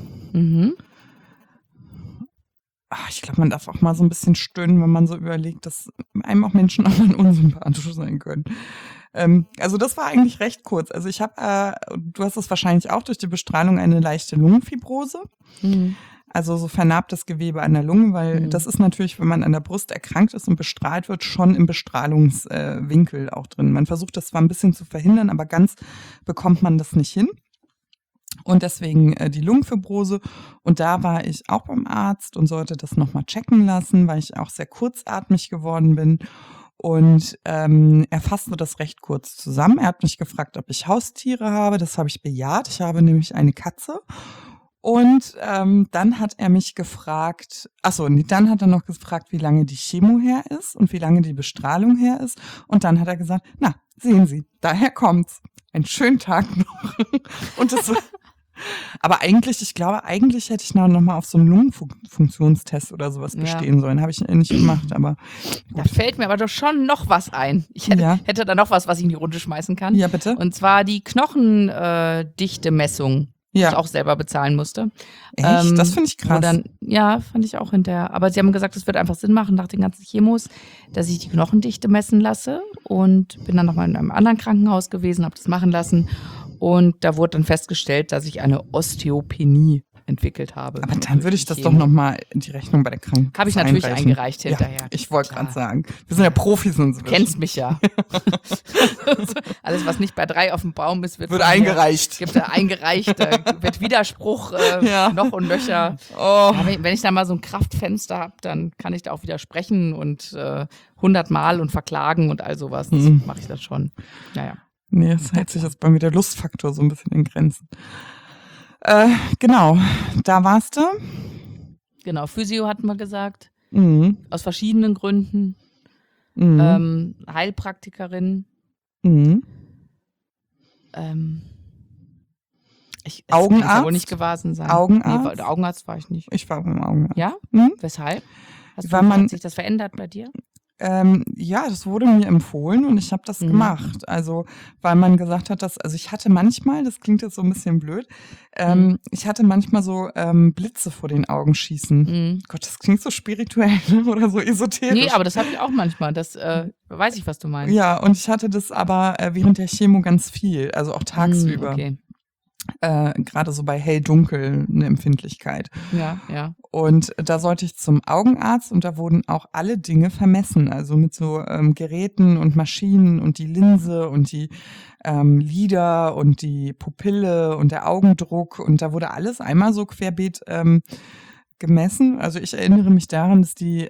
Ich glaube, man darf auch mal so ein bisschen stöhnen, wenn man so überlegt, dass einem auch Menschen auch mal unsympathisch sein können. Also das war eigentlich recht kurz. Also ich habe, du hast es wahrscheinlich auch durch die Bestrahlung, eine leichte Lungenfibrose. Also so vernarbtes Gewebe an der Lunge, weil das ist natürlich, wenn man an der Brust erkrankt ist und bestrahlt wird, schon im Bestrahlungswinkel auch drin. Man versucht das zwar ein bisschen zu verhindern, aber ganz bekommt man das nicht hin. Und deswegen die Lungenfibrose. Und da war ich auch beim Arzt und sollte das nochmal checken lassen, weil ich auch sehr kurzatmig geworden bin. Und er fasste das recht kurz zusammen. Er hat mich gefragt, ob ich Haustiere habe. Das habe ich bejaht. Ich habe nämlich eine Katze. Und dann hat er mich gefragt, dann hat er noch gefragt, wie lange die Chemo her ist und wie lange die Bestrahlung her ist. Und dann hat er gesagt, na, sehen Sie, daher kommt's. Einen schönen Tag noch. Und das war, aber ich glaube, hätte ich noch mal auf so einen Lungenfunktionstest oder sowas bestehen sollen. Habe ich nicht gemacht, aber gut. Da fällt mir aber doch schon noch was ein. Ich hätte da noch was ich in die Runde schmeißen kann. Ja, bitte. Und zwar die Knochendichte-Messung. Die ich auch selber bezahlen musste. Echt? Das finde ich krass. Fand ich auch hinterher. Aber sie haben gesagt, es wird einfach Sinn machen nach den ganzen Chemos, dass ich die Knochendichte messen lasse und bin dann nochmal in einem anderen Krankenhaus gewesen, habe das machen lassen und da wurde dann festgestellt, dass ich eine Osteopenie entwickelt habe. Aber dann würde ich das doch nochmal in die Rechnung bei der Krankenkasse habe ich natürlich eingereicht hinterher. Ja, ich wollte gerade sagen, wir sind ja Profis inzwischen. Kennst mich ja. Alles, was nicht bei 3 auf dem Baum ist, wird eingereicht. Eingereicht, wird Widerspruch noch und nöcher. Ja, wenn ich da mal so ein Kraftfenster habe, dann kann ich da auch widersprechen und 100 Mal und verklagen und all sowas. Das mache ich das schon. Naja. Nee, es hält sich jetzt bei mir der Lustfaktor so ein bisschen in Grenzen. Genau, da warst du. Genau, Physio hatten wir gesagt. Aus verschiedenen Gründen. Heilpraktikerin. Augenarzt? Kann ja wohl nicht gewesen sein. Augenarzt? Nee, Augenarzt war ich nicht. Ich war beim Augenarzt. Ja? Weshalb? Hat sich das verändert bei dir? Ja, das wurde mir empfohlen und ich habe das gemacht. Also, weil man gesagt hat, also ich hatte manchmal, das klingt jetzt so ein bisschen blöd, ich hatte manchmal so Blitze vor den Augen schießen. Gott, das klingt so spirituell oder so esoterisch. Nee, aber das habe ich auch manchmal. Das weiß ich, was du meinst. Ja, und ich hatte das aber während der Chemo ganz viel, also auch tagsüber. Okay. Gerade so bei hell-dunkel eine Empfindlichkeit. Ja. Und da sollte ich zum Augenarzt und da wurden auch alle Dinge vermessen, also mit so Geräten und Maschinen und die Linse und die Lider und die Pupille und der Augendruck und da wurde alles einmal so querbeet gemessen. Also ich erinnere mich daran, dass die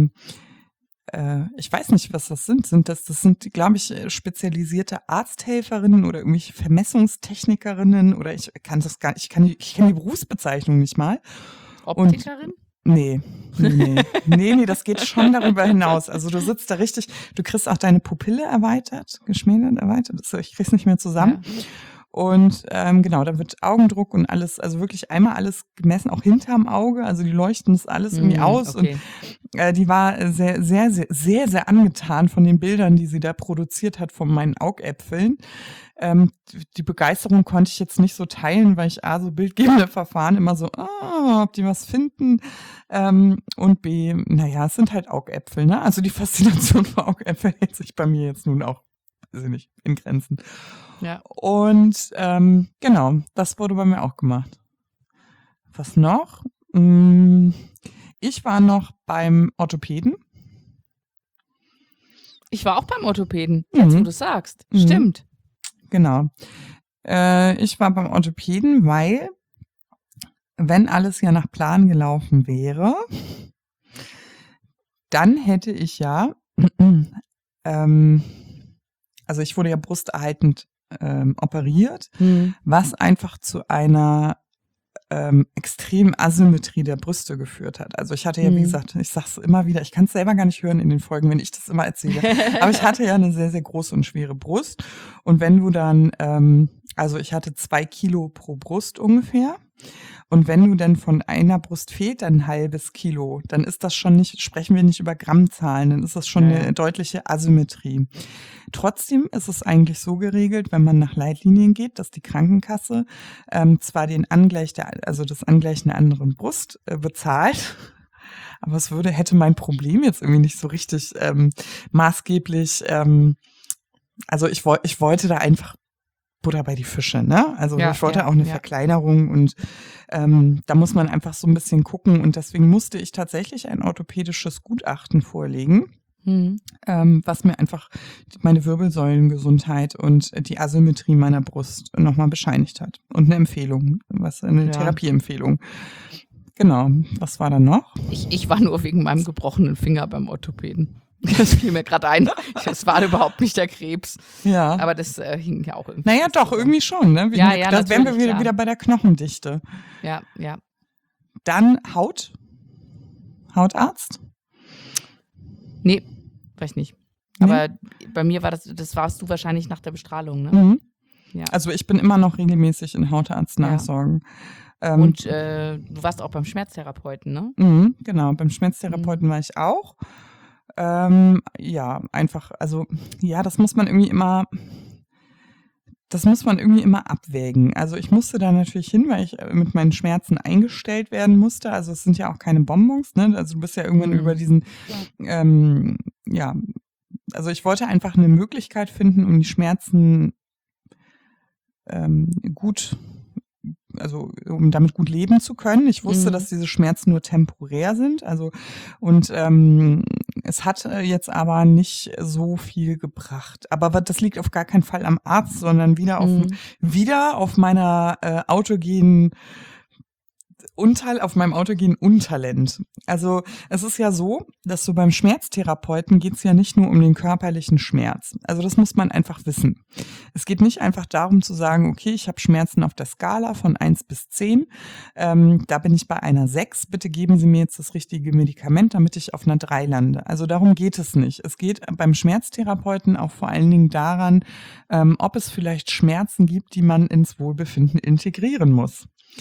ich weiß nicht, was das sind. Das sind, glaube ich, spezialisierte Arzthelferinnen oder irgendwelche Vermessungstechnikerinnen oder ich kenne die Berufsbezeichnung nicht mal. Optikerin? Nee, das geht schon darüber hinaus. Also du sitzt da richtig, du kriegst auch deine Pupille geschmälert erweitert. Ich krieg's nicht mehr zusammen. Ja. Und genau, da wird Augendruck und alles, also wirklich einmal alles gemessen, auch hinterm Auge, also die leuchten das alles irgendwie aus. Okay. Und die war sehr, sehr, sehr, sehr, sehr angetan von den Bildern, die sie da produziert hat von meinen Augäpfeln. Die Begeisterung konnte ich jetzt nicht so teilen, weil ich so bildgebende Verfahren immer so, ob die was finden, und B, naja, es sind halt Augäpfel, ne? Also die Faszination für Augäpfel hält sich bei mir jetzt nun auch, weiß ich nicht, in Grenzen. Ja. Und genau, das wurde bei mir auch gemacht. Was noch? Ich war noch beim Orthopäden. Ich war auch beim Orthopäden, jetzt wo du sagst. Stimmt. Genau. Ich war beim Orthopäden, weil, wenn alles ja nach Plan gelaufen wäre, dann hätte ich ja, also ich wurde ja brusterhaltend operiert, was einfach zu einer extremen Asymmetrie der Brüste geführt hat. Also ich hatte ja, wie gesagt, ich sag's immer wieder, ich kann es selber gar nicht hören in den Folgen, wenn ich das immer erzähle, aber ich hatte ja eine sehr, sehr große und schwere Brust und wenn du dann, also ich hatte 2 Kilo pro Brust ungefähr und wenn du dann von einer Brust fehlt dann ein halbes Kilo, dann ist das schon nicht, sprechen wir nicht über Grammzahlen, dann ist das schon eine deutliche Asymmetrie. Trotzdem ist es eigentlich so geregelt, wenn man nach Leitlinien geht, dass die Krankenkasse zwar das Angleichen der anderen Brust bezahlt, aber hätte mein Problem jetzt irgendwie nicht so richtig maßgeblich, also ich wollte da einfach Butter bei die Fische, ne? Also ich wollte auch eine Verkleinerung und da muss man einfach so ein bisschen gucken und deswegen musste ich tatsächlich ein orthopädisches Gutachten vorlegen, was mir einfach meine Wirbelsäulengesundheit und die Asymmetrie meiner Brust nochmal bescheinigt hat und eine Empfehlung, eine Therapieempfehlung. Genau, was war da noch? Ich war nur wegen meinem gebrochenen Finger beim Orthopäden. Das fiel mir gerade ein. Das war überhaupt nicht der Krebs. Ja. Aber das hing ja auch irgendwie. Naja, doch, irgendwie schon. Ne? Da wären wir wieder bei der Knochendichte. Ja. Dann Hautarzt? Nee, weiß nicht. Aber bei mir war das warst du wahrscheinlich nach der Bestrahlung, ne? Mhm. Ja. Also ich bin immer noch regelmäßig in Hautarzt nachsorgen. Und du warst auch beim Schmerztherapeuten, ne? Genau, beim Schmerztherapeuten war ich auch. Einfach, also das muss man irgendwie immer abwägen. Also ich musste da natürlich hin, weil ich mit meinen Schmerzen eingestellt werden musste. Also es sind ja auch keine Bonbons, ne? Also du bist ja irgendwann über diesen, also ich wollte einfach eine Möglichkeit finden, um die Schmerzen um damit gut leben zu können. Ich wusste, dass diese Schmerzen nur temporär sind. Es hat jetzt aber nicht so viel gebracht. Aber das liegt auf gar keinen Fall am Arzt, sondern wieder auf meiner auf meinem autogenen Untalent. Also es ist ja so, dass so beim Schmerztherapeuten geht es ja nicht nur um den körperlichen Schmerz. Also das muss man einfach wissen. Es geht nicht einfach darum zu sagen, okay, ich habe Schmerzen auf der Skala von 1 bis 10. Da bin ich bei einer 6. Bitte geben Sie mir jetzt das richtige Medikament, damit ich auf einer 3 lande. Also darum geht es nicht. Es geht beim Schmerztherapeuten auch vor allen Dingen daran, ob es vielleicht Schmerzen gibt, die man ins Wohlbefinden integrieren muss.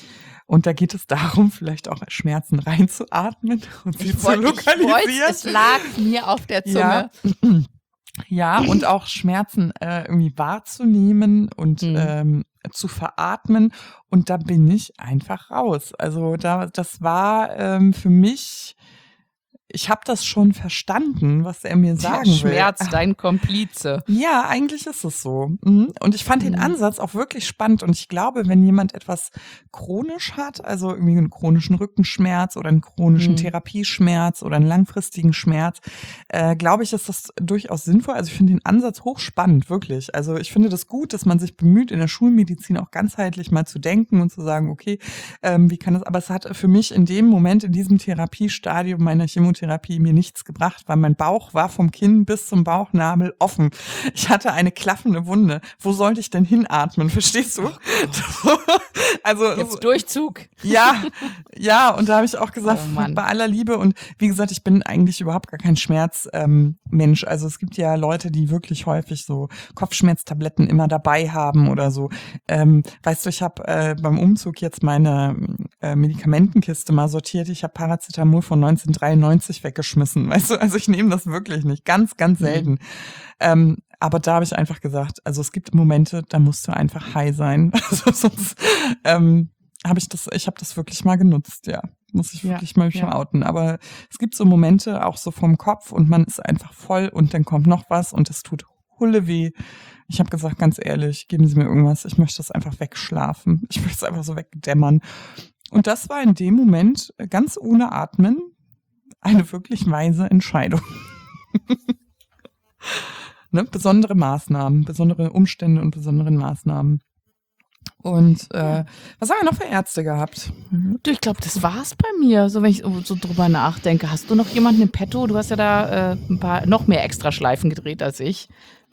Und da geht es darum, vielleicht auch Schmerzen reinzuatmen und sie zu lokalisieren. Es lag mir auf der Zunge. Ja, und auch Schmerzen irgendwie wahrzunehmen und zu veratmen. Und da bin ich einfach raus. Also das war für mich, ich habe das schon verstanden, was er mir sagen will. Schmerz, dein Komplize. Ja, eigentlich ist es so. Und ich fand den Ansatz auch wirklich spannend. Und ich glaube, wenn jemand etwas chronisch hat, also irgendwie einen chronischen Rückenschmerz oder einen chronischen Therapieschmerz oder einen langfristigen Schmerz, glaube ich, ist das durchaus sinnvoll. Also ich finde den Ansatz hochspannend, wirklich. Also ich finde das gut, dass man sich bemüht, in der Schulmedizin auch ganzheitlich mal zu denken und zu sagen, okay, wie kann das, aber es hat für mich in dem Moment, in diesem Therapiestadium meiner Chemotherapie mir nichts gebracht, weil mein Bauch war vom Kinn bis zum Bauchnabel offen. Ich hatte eine klaffende Wunde. Wo sollte ich denn hinatmen? Verstehst du? Also jetzt Durchzug. Ja, und da habe ich auch gesagt, bei aller Liebe und wie gesagt, ich bin eigentlich überhaupt gar kein Schmerzmensch. Also es gibt ja Leute, die wirklich häufig so Kopfschmerztabletten immer dabei haben oder so. Weißt du, ich habe beim Umzug jetzt meine Medikamentenkiste mal sortiert. Ich habe Paracetamol von 1993 weggeschmissen, weißt du, also ich nehme das wirklich nicht, ganz, ganz selten. Aber da habe ich einfach gesagt, also es gibt Momente, da musst du einfach high sein, also sonst habe ich das wirklich mal genutzt, ja, muss ich wirklich mal outen, aber es gibt so Momente auch so vom Kopf und man ist einfach voll und dann kommt noch was und es tut Hulle weh. Ich habe gesagt, ganz ehrlich, geben Sie mir irgendwas, ich möchte das einfach wegschlafen, ich möchte es einfach so wegdämmern. Und das war in dem Moment ganz ohne Atmen eine wirklich weise Entscheidung. Ne? Besondere Maßnahmen, besondere Umstände und besondere Maßnahmen. Und was haben wir noch für Ärzte gehabt? Du, ich glaube, das war's bei mir, so wenn ich so drüber nachdenke. Hast du noch jemanden im Petto? Du hast ja da ein paar noch mehr Extraschleifen gedreht als ich.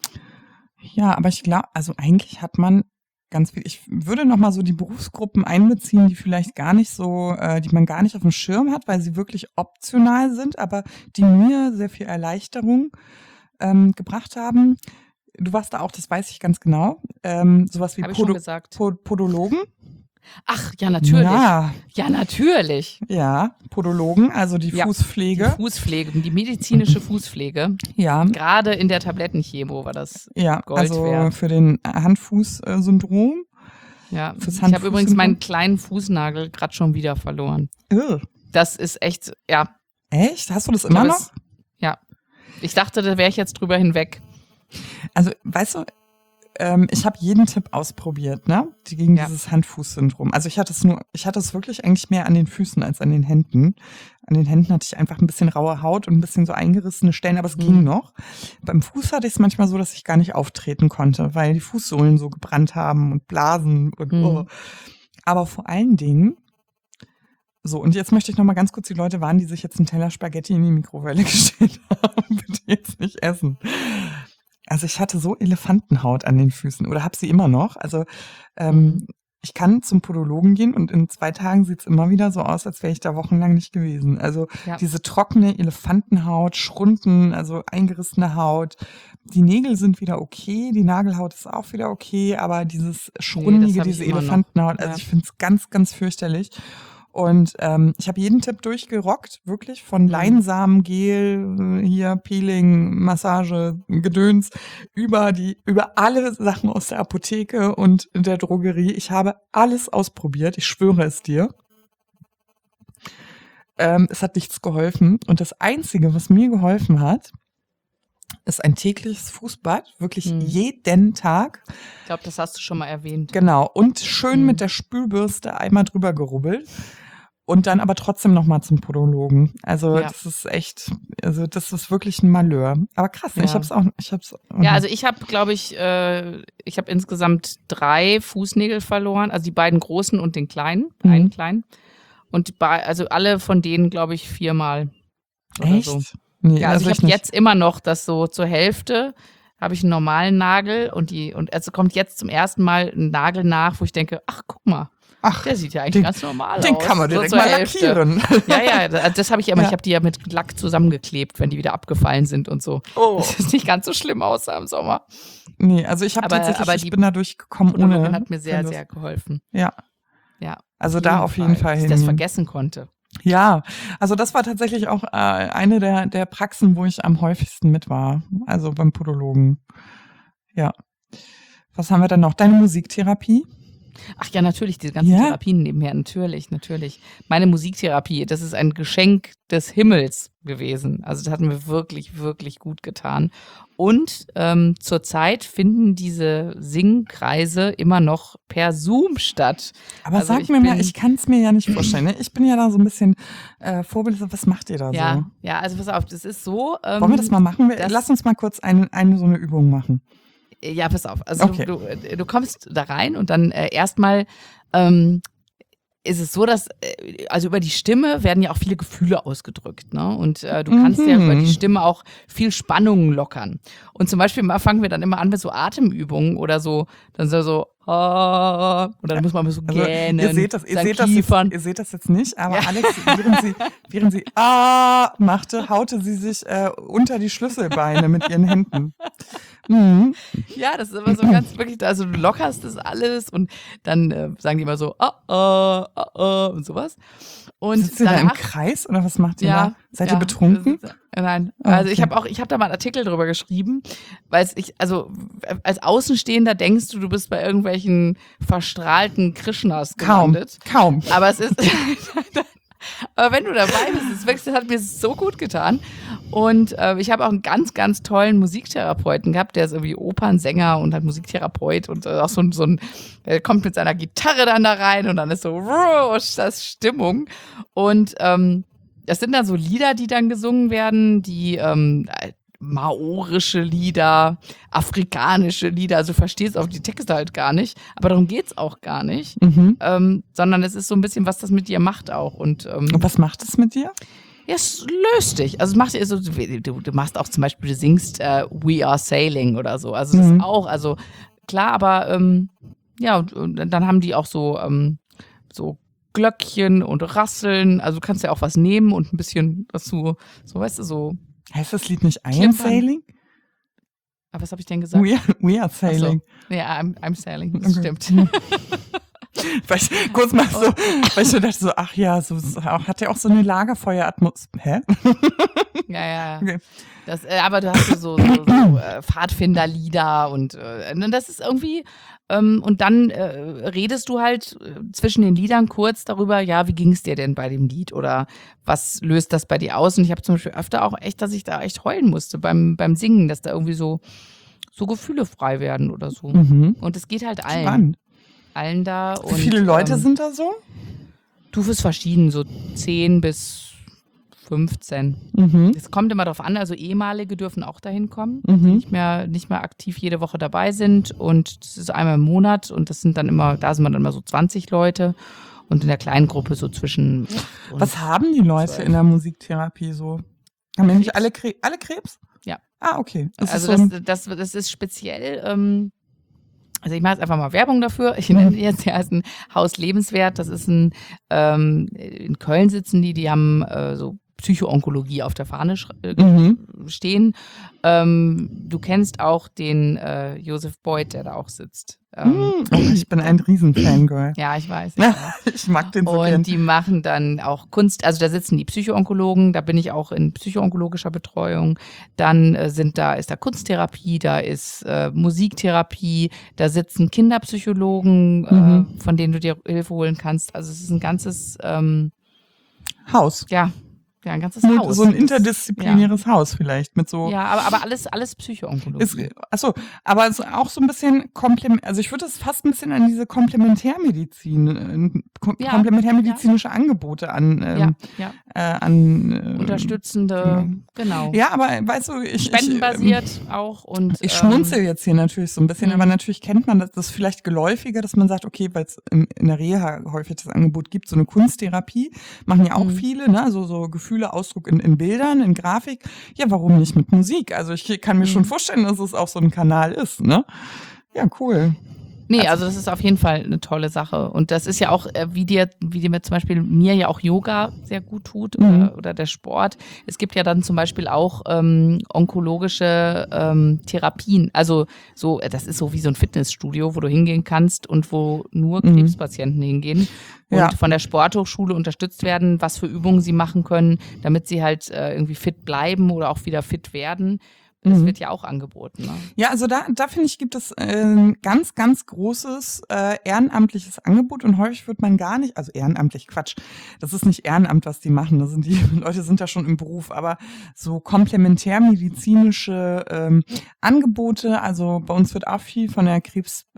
Ja, aber ich glaube, also eigentlich hat man ganz viel. Ich würde noch mal so die Berufsgruppen einbeziehen, die vielleicht gar nicht so, die man gar nicht auf dem Schirm hat, weil sie wirklich optional sind, aber die mir sehr viel Erleichterung gebracht haben. Du warst da auch, das weiß ich ganz genau. Sowas wie Podologen. Ach, ja, natürlich. Ja, natürlich. Ja, Podologen, also die Fußpflege. Die Fußpflege, die medizinische Fußpflege. Ja. Gerade in der Tablettenchemo war das Gold wert. Für den Hand-Fuß-Syndrom. Ja, ich habe übrigens meinen kleinen Fußnagel gerade schon wieder verloren. Das ist echt, ja. Echt? Hast du das immer noch? Ja. Ich dachte, da wäre ich jetzt drüber hinweg. Also, weißt du, ich habe jeden Tipp ausprobiert, ne? Gegen dieses Hand-Fuß-Syndrom. Also ich hatte es wirklich eigentlich mehr an den Füßen als an den Händen. An den Händen hatte ich einfach ein bisschen raue Haut und ein bisschen so eingerissene Stellen, aber es ging noch. Beim Fuß hatte ich es manchmal so, dass ich gar nicht auftreten konnte, weil die Fußsohlen so gebrannt haben und Blasen und Aber vor allen Dingen, so, und jetzt möchte ich noch mal ganz kurz die Leute warnen, die sich jetzt einen Teller Spaghetti in die Mikrowelle gestellt haben. Bitte jetzt nicht essen. Also ich hatte so Elefantenhaut an den Füßen oder habe sie immer noch. Also ich kann zum Podologen gehen und in 2 Tagen sieht's immer wieder so aus, als wäre ich da wochenlang nicht gewesen. Also diese trockene Elefantenhaut, Schrunden, also eingerissene Haut. Die Nägel sind wieder okay, die Nagelhaut ist auch wieder okay, aber dieses Schrundige, diese Elefantenhaut, also ich finde es ganz, ganz fürchterlich. Und ich habe jeden Tipp durchgerockt, wirklich, von Leinsamengel, hier Peeling, Massage, Gedöns, über alle Sachen aus der Apotheke und der Drogerie. Ich habe alles ausprobiert, ich schwöre es dir. Es hat nichts geholfen. Und das Einzige, was mir geholfen hat, ist ein tägliches Fußbad, wirklich jeden Tag. Ich glaube, das hast du schon mal erwähnt. Genau, und schön mit der Spülbürste einmal drüber gerubbelt. Und dann aber trotzdem nochmal zum Podologen. Also das ist echt, also das ist wirklich ein Malheur. Aber krass, ich hab's. Ja, also ich habe, glaube ich, insgesamt 3 Fußnägel verloren. Also die beiden großen und den kleinen, einen kleinen. Und also alle von denen, glaube ich, 4-mal. Echt? So. Nee, ja, also ich habe jetzt immer noch das so zur Hälfte, habe ich einen normalen Nagel und also kommt jetzt zum ersten Mal ein Nagel nach, wo ich denke, ach, guck mal. Ach, der sieht ja eigentlich ganz normal aus. Den kann man direkt mal lackieren. Ja, das habe ich immer. Ja. Ich habe die ja mit Lack zusammengeklebt, wenn die wieder abgefallen sind und so. Das ist nicht ganz so schlimm aussah im Sommer. Nee, also ich habe tatsächlich, ich bin da durchgekommen ohne. Hat mir sehr, sehr geholfen. Ja. Ja. Also da auf jeden Fall dass hin. ich das vergessen konnte. Ja, also das war tatsächlich auch eine der Praxen, wo ich am häufigsten mit war. Also beim Podologen. Ja. Was haben wir dann noch? Deine Musiktherapie? Ach ja, natürlich, diese ganzen Therapien nebenher, natürlich. Meine Musiktherapie, das ist ein Geschenk des Himmels gewesen. Also das hat mir wirklich, wirklich gut getan. Und zurzeit finden diese Singkreise immer noch per Zoom statt. Aber also sag mir mal, ich kann es mir ja nicht vorstellen. Ne? Ich bin ja da so ein bisschen Vorbild. Was macht ihr da so? Ja, also pass auf, das ist so. Wollen wir das mal machen? Lass uns mal kurz eine so eine Übung machen. Ja, pass auf. Also okay. du kommst da rein und dann erstmal ist es so, dass also über die Stimme werden ja auch viele Gefühle ausgedrückt, ne? Und du kannst ja über die Stimme auch viel Spannungen lockern. Und zum Beispiel fangen wir dann immer an mit so Atemübungen oder so, dann so oder dann muss man mal so gähnen. Also, ihr seht das jetzt nicht, aber Alex, während sie machte, haute sie sich unter die Schlüsselbeine mit ihren Händen. Mhm. Ja, das ist immer so ganz wirklich, also du lockerst das alles und dann sagen die immer so und sowas. Und sitzt ihr da im Kreis oder was macht ihr da? Seid ihr betrunken? Nein, also ich habe da mal einen Artikel drüber geschrieben, weil als Außenstehender denkst du bist bei irgendwelchen verstrahlten Krishnas gelandet. Kaum. Aber es ist aber wenn du dabei bist, das hat mir so gut getan. Und ich habe auch einen ganz, ganz tollen Musiktherapeuten gehabt, der ist irgendwie Opernsänger und hat Musiktherapeut und auch so ein der kommt mit seiner Gitarre dann da rein und dann ist so, das Stimmung. Und das sind dann so Lieder, die dann gesungen werden, die maorische Lieder, afrikanische Lieder, also du verstehst auch die Texte halt gar nicht, aber darum geht's auch gar nicht, sondern es ist so ein bisschen, was das mit dir macht auch. Und was macht es mit dir? Ja, es löst dich. Also du machst auch zum Beispiel, du singst We Are Sailing oder so, also das auch, also klar, aber und dann haben die auch so Glöckchen und Rasseln, also du kannst ja auch was nehmen und ein bisschen dazu, so weißt du, so. Heißt das Lied nicht I Am Sailing? Aber was habe ich denn gesagt? We are sailing. So. Ja, I'm sailing, das stimmt. Weil ich kurz mal so, weil ich dachte so, ach ja, so hat ja auch so eine Lagerfeueratmosphäre. Hä? Ja. Okay. Aber du hast so Pfadfinderlieder und das ist irgendwie und dann redest du halt zwischen den Liedern kurz darüber, ja, wie ging es dir denn bei dem Lied oder was löst das bei dir aus? Und ich habe zum Beispiel öfter auch echt, dass ich da echt heulen musste beim Singen, dass da irgendwie so Gefühle frei werden oder so. Und es geht halt allen. Spannend. Allen da. Und, wie viele Leute sind da so? Du wirst verschieden, so 10 bis 15. Es kommt immer darauf an, also ehemalige dürfen auch dahin kommen, die nicht mehr aktiv jede Woche dabei sind und das ist einmal im Monat und das sind dann immer, da sind wir dann immer so 20 Leute und in der kleinen Gruppe so zwischen. Was haben die Leute 12. in der Musiktherapie so? Haben ja nicht alle Krebs? Ja. Ah, okay. Das ist speziell, also ich mache jetzt einfach mal Werbung dafür. Ich nenne jetzt ein Haus Lebenswert. Das ist in Köln sitzen die haben so Psychoonkologie auf der Fahne stehen. Du kennst auch den Joseph Beuth, der da auch sitzt. Ich bin ein Riesen-Fangirl. Ja, ich weiß. Ich mag den so gern. Und die machen dann auch Kunst, also da sitzen die Psychoonkologen, da bin ich auch in psychoonkologischer Betreuung. Dann ist da Kunsttherapie, da ist Musiktherapie, da sitzen Kinderpsychologen, von denen du dir Hilfe holen kannst. Also es ist ein ganzes Haus. Ja, ein ganzes Haus. So ein interdisziplinäres Haus vielleicht mit so. Ja, aber alles Psychoonkologie. Achso, aber auch so ein bisschen also ich würde es fast ein bisschen an diese komplementärmedizinische Angebote an unterstützende, genau. Ja, aber weißt du, spendenbasiert auch und ich schmunzel jetzt hier natürlich so ein bisschen, aber natürlich kennt man das ist vielleicht geläufiger, dass man sagt, okay, weil es in der Reha häufig das Angebot gibt, so eine Kunsttherapie machen ja auch viele, ne, so Gefühle, Ausdruck in Bildern, in Grafik. Ja, warum nicht mit Musik? Also ich kann mir schon vorstellen, dass es auch so ein Kanal ist, ne? Ja, cool. Nee, also das ist auf jeden Fall eine tolle Sache. Und das ist ja auch, wie dir zum Beispiel mir ja auch Yoga sehr gut tut oder der Sport. Es gibt ja dann zum Beispiel auch onkologische Therapien. Also so, das ist so wie so ein Fitnessstudio, wo du hingehen kannst und wo nur Krebspatienten hingehen und von der Sporthochschule unterstützt werden, was für Übungen sie machen können, damit sie halt irgendwie fit bleiben oder auch wieder fit werden. Das wird ja auch angeboten. Ne? Ja, also da finde ich, gibt es ganz, ganz großes ehrenamtliches Angebot und häufig wird man gar nicht, also ehrenamtlich, Quatsch, das ist nicht Ehrenamt, was die machen, die Leute sind da schon im Beruf, aber so komplementärmedizinische Angebote, also bei uns wird auch viel von der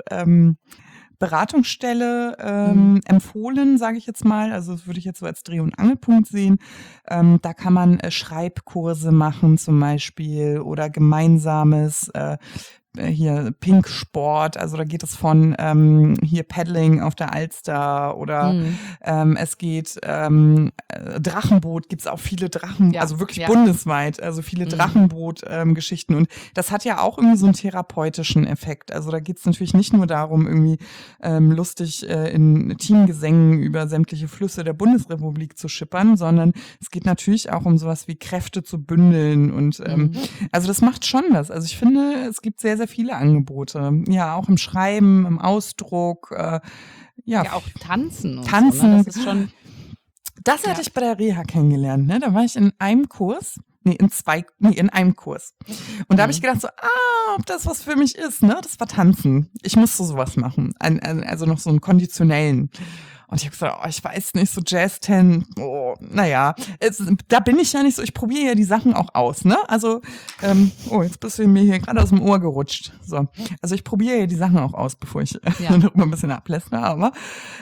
Beratungsstelle empfohlen, sage ich jetzt mal. Also das würde ich jetzt so als Dreh- und Angelpunkt sehen. Da kann man Schreibkurse machen zum Beispiel oder gemeinsames hier Pink-Sport, also da geht es von hier Paddling auf der Alster oder es geht Drachenboot, gibt's auch viele also wirklich bundesweit, also viele Drachenboot-Geschichten und das hat ja auch irgendwie so einen therapeutischen Effekt. Also da geht's natürlich nicht nur darum, irgendwie lustig in Teamgesängen über sämtliche Flüsse der Bundesrepublik zu schippern, sondern es geht natürlich auch um sowas wie Kräfte zu bündeln und also das macht schon was. Also ich finde, es gibt sehr, sehr viele Angebote. Ja, auch im Schreiben, im Ausdruck. Ja, auch Tanzen. Tanzen. So, ne? Das ist schon. Das hatte ich bei der Reha kennengelernt. Ne? Da war ich in einem Kurs. In einem Kurs. Und da habe ich gedacht so, ob das was für mich ist, ne? Das war Tanzen. Ich musste sowas machen. Also noch so einen konditionellen. Und ich habe gesagt, ich weiß nicht, so Jazz-Ten, naja, da bin ich ja nicht so, ich probiere ja die Sachen auch aus, ne? Also, jetzt bist du mir hier gerade aus dem Ohr gerutscht. So. Also ich probiere ja die Sachen auch aus, bevor ich darüber ein bisschen ablästere, aber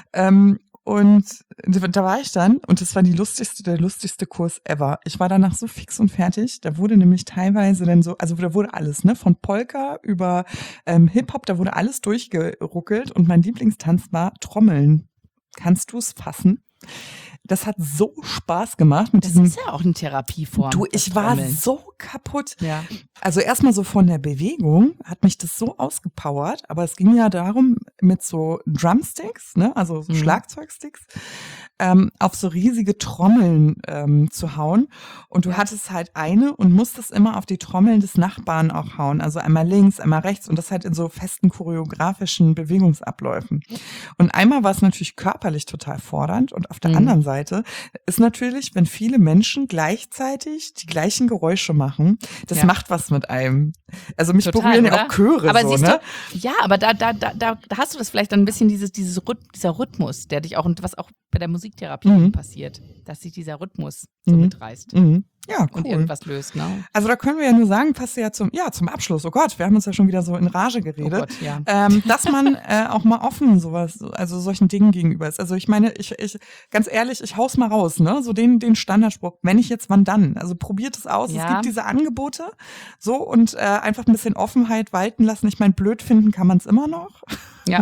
und da war ich dann und das war der lustigste Kurs ever. Ich war danach so fix und fertig. Da wurde nämlich teilweise dann so, also da wurde alles, ne, von Polka über Hip-Hop, da wurde alles durchgeruckelt und mein Lieblingstanz war Trommeln. Kannst du es fassen? Das hat so Spaß gemacht. Das ist ja auch eine Therapieform. Du, ich war so kaputt. Ja. Also erstmal so von der Bewegung hat mich das so ausgepowert, aber es ging ja darum, mit so Drumsticks, ne, also so Schlagzeugsticks, auf so riesige Trommeln zu hauen. Und du hattest halt eine und musstest immer auf die Trommeln des Nachbarn auch hauen. Also einmal links, einmal rechts und das halt in so festen choreografischen Bewegungsabläufen. Und einmal war es natürlich körperlich total fordernd und auf der anderen Seite ist natürlich, wenn viele Menschen gleichzeitig die gleichen Geräusche machen, das macht was mit einem. Also mich berühren ja auch Chöre aber so, siehst ne? Du, ja, aber da hast du das vielleicht dann ein bisschen dieser Rhythmus, der dich auch, und was auch bei der Musiktherapie passiert, dass sich dieser Rhythmus so mitreißt. Ja, cool. Und irgendwas löst, ne? Also da können wir ja nur sagen, passt ja zum Abschluss. Oh Gott, wir haben uns ja schon wieder so in Rage geredet. Oh Gott, ja. Dass man auch mal offen also solchen Dingen gegenüber ist. Also ich meine, ich ganz ehrlich, ich hau's mal raus, ne? So den Standardspruch. Wenn nicht jetzt, wann dann? Also probiert es aus. Ja. Es gibt diese Angebote. So und einfach ein bisschen Offenheit walten lassen. Ich meine, blöd finden kann man es immer noch. Ja.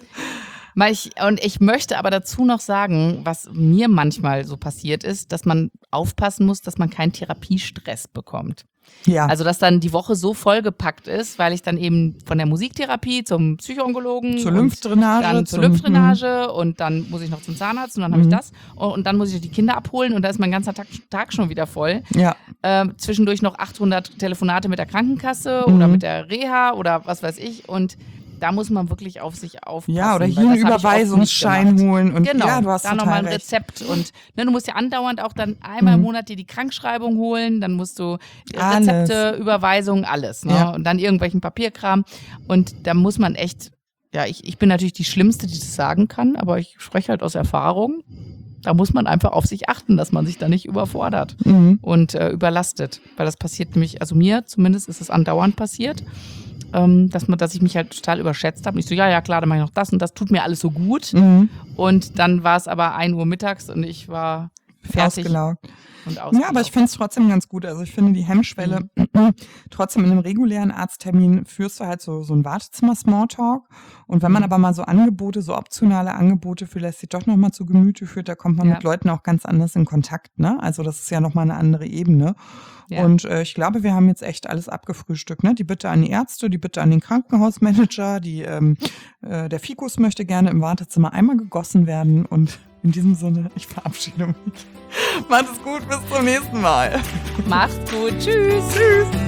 Ich möchte aber dazu noch sagen, was mir manchmal so passiert ist, dass man aufpassen muss, dass man keinen Therapiestress bekommt. Ja. Also, dass dann die Woche so vollgepackt ist, weil ich dann eben von der Musiktherapie zum Psychoonkologen zur Lymphdrainage, dann zur Lymphdrainage und dann muss ich noch zum Zahnarzt und dann habe ich das und dann muss ich die Kinder abholen und da ist mein ganzer Tag schon wieder voll. Ja. Zwischendurch noch 800 Telefonate mit der Krankenkasse oder mit der Reha oder was weiß ich und da muss man wirklich auf sich aufpassen. Ja, oder hier einen Überweisungsschein holen und genau, ja, du hast da total nochmal ein recht. Rezept und ne, du musst ja andauernd auch dann einmal im Monat dir die Krankschreibung holen, dann musst du Rezepte, Überweisungen, alles, ne? Ja. Und dann irgendwelchen Papierkram und da muss man echt, ja, ich bin natürlich die Schlimmste, die das sagen kann, aber ich spreche halt aus Erfahrung. Da muss man einfach auf sich achten, dass man sich da nicht überfordert und überlastet, weil das passiert nämlich, also mir zumindest ist es andauernd passiert. Dass ich mich halt total überschätzt habe. Ich so, ja, klar, dann mache ich noch das und das tut mir alles so gut. Und dann war es aber 1 Uhr mittags und ich war fertig ausgelaugt. und ausgelaugt. Ja, aber ich finde es trotzdem ganz gut. Also ich finde die Hemmschwelle, trotzdem in einem regulären Arzttermin führst du halt so ein Wartezimmer-Smalltalk. Und wenn man aber mal so Angebote, so optionale Angebote vielleicht sich doch nochmal zu Gemüte führt, da kommt man mit Leuten auch ganz anders in Kontakt, ne? Also das ist ja nochmal eine andere Ebene. Ja. Und ich glaube, wir haben jetzt echt alles abgefrühstückt, ne? Die Bitte an die Ärzte, die Bitte an den Krankenhausmanager, der Fikus möchte gerne im Wartezimmer einmal gegossen werden. Und in diesem Sinne, ich verabschiede mich. Macht es gut, bis zum nächsten Mal. Macht's gut, tschüss. Tschüss.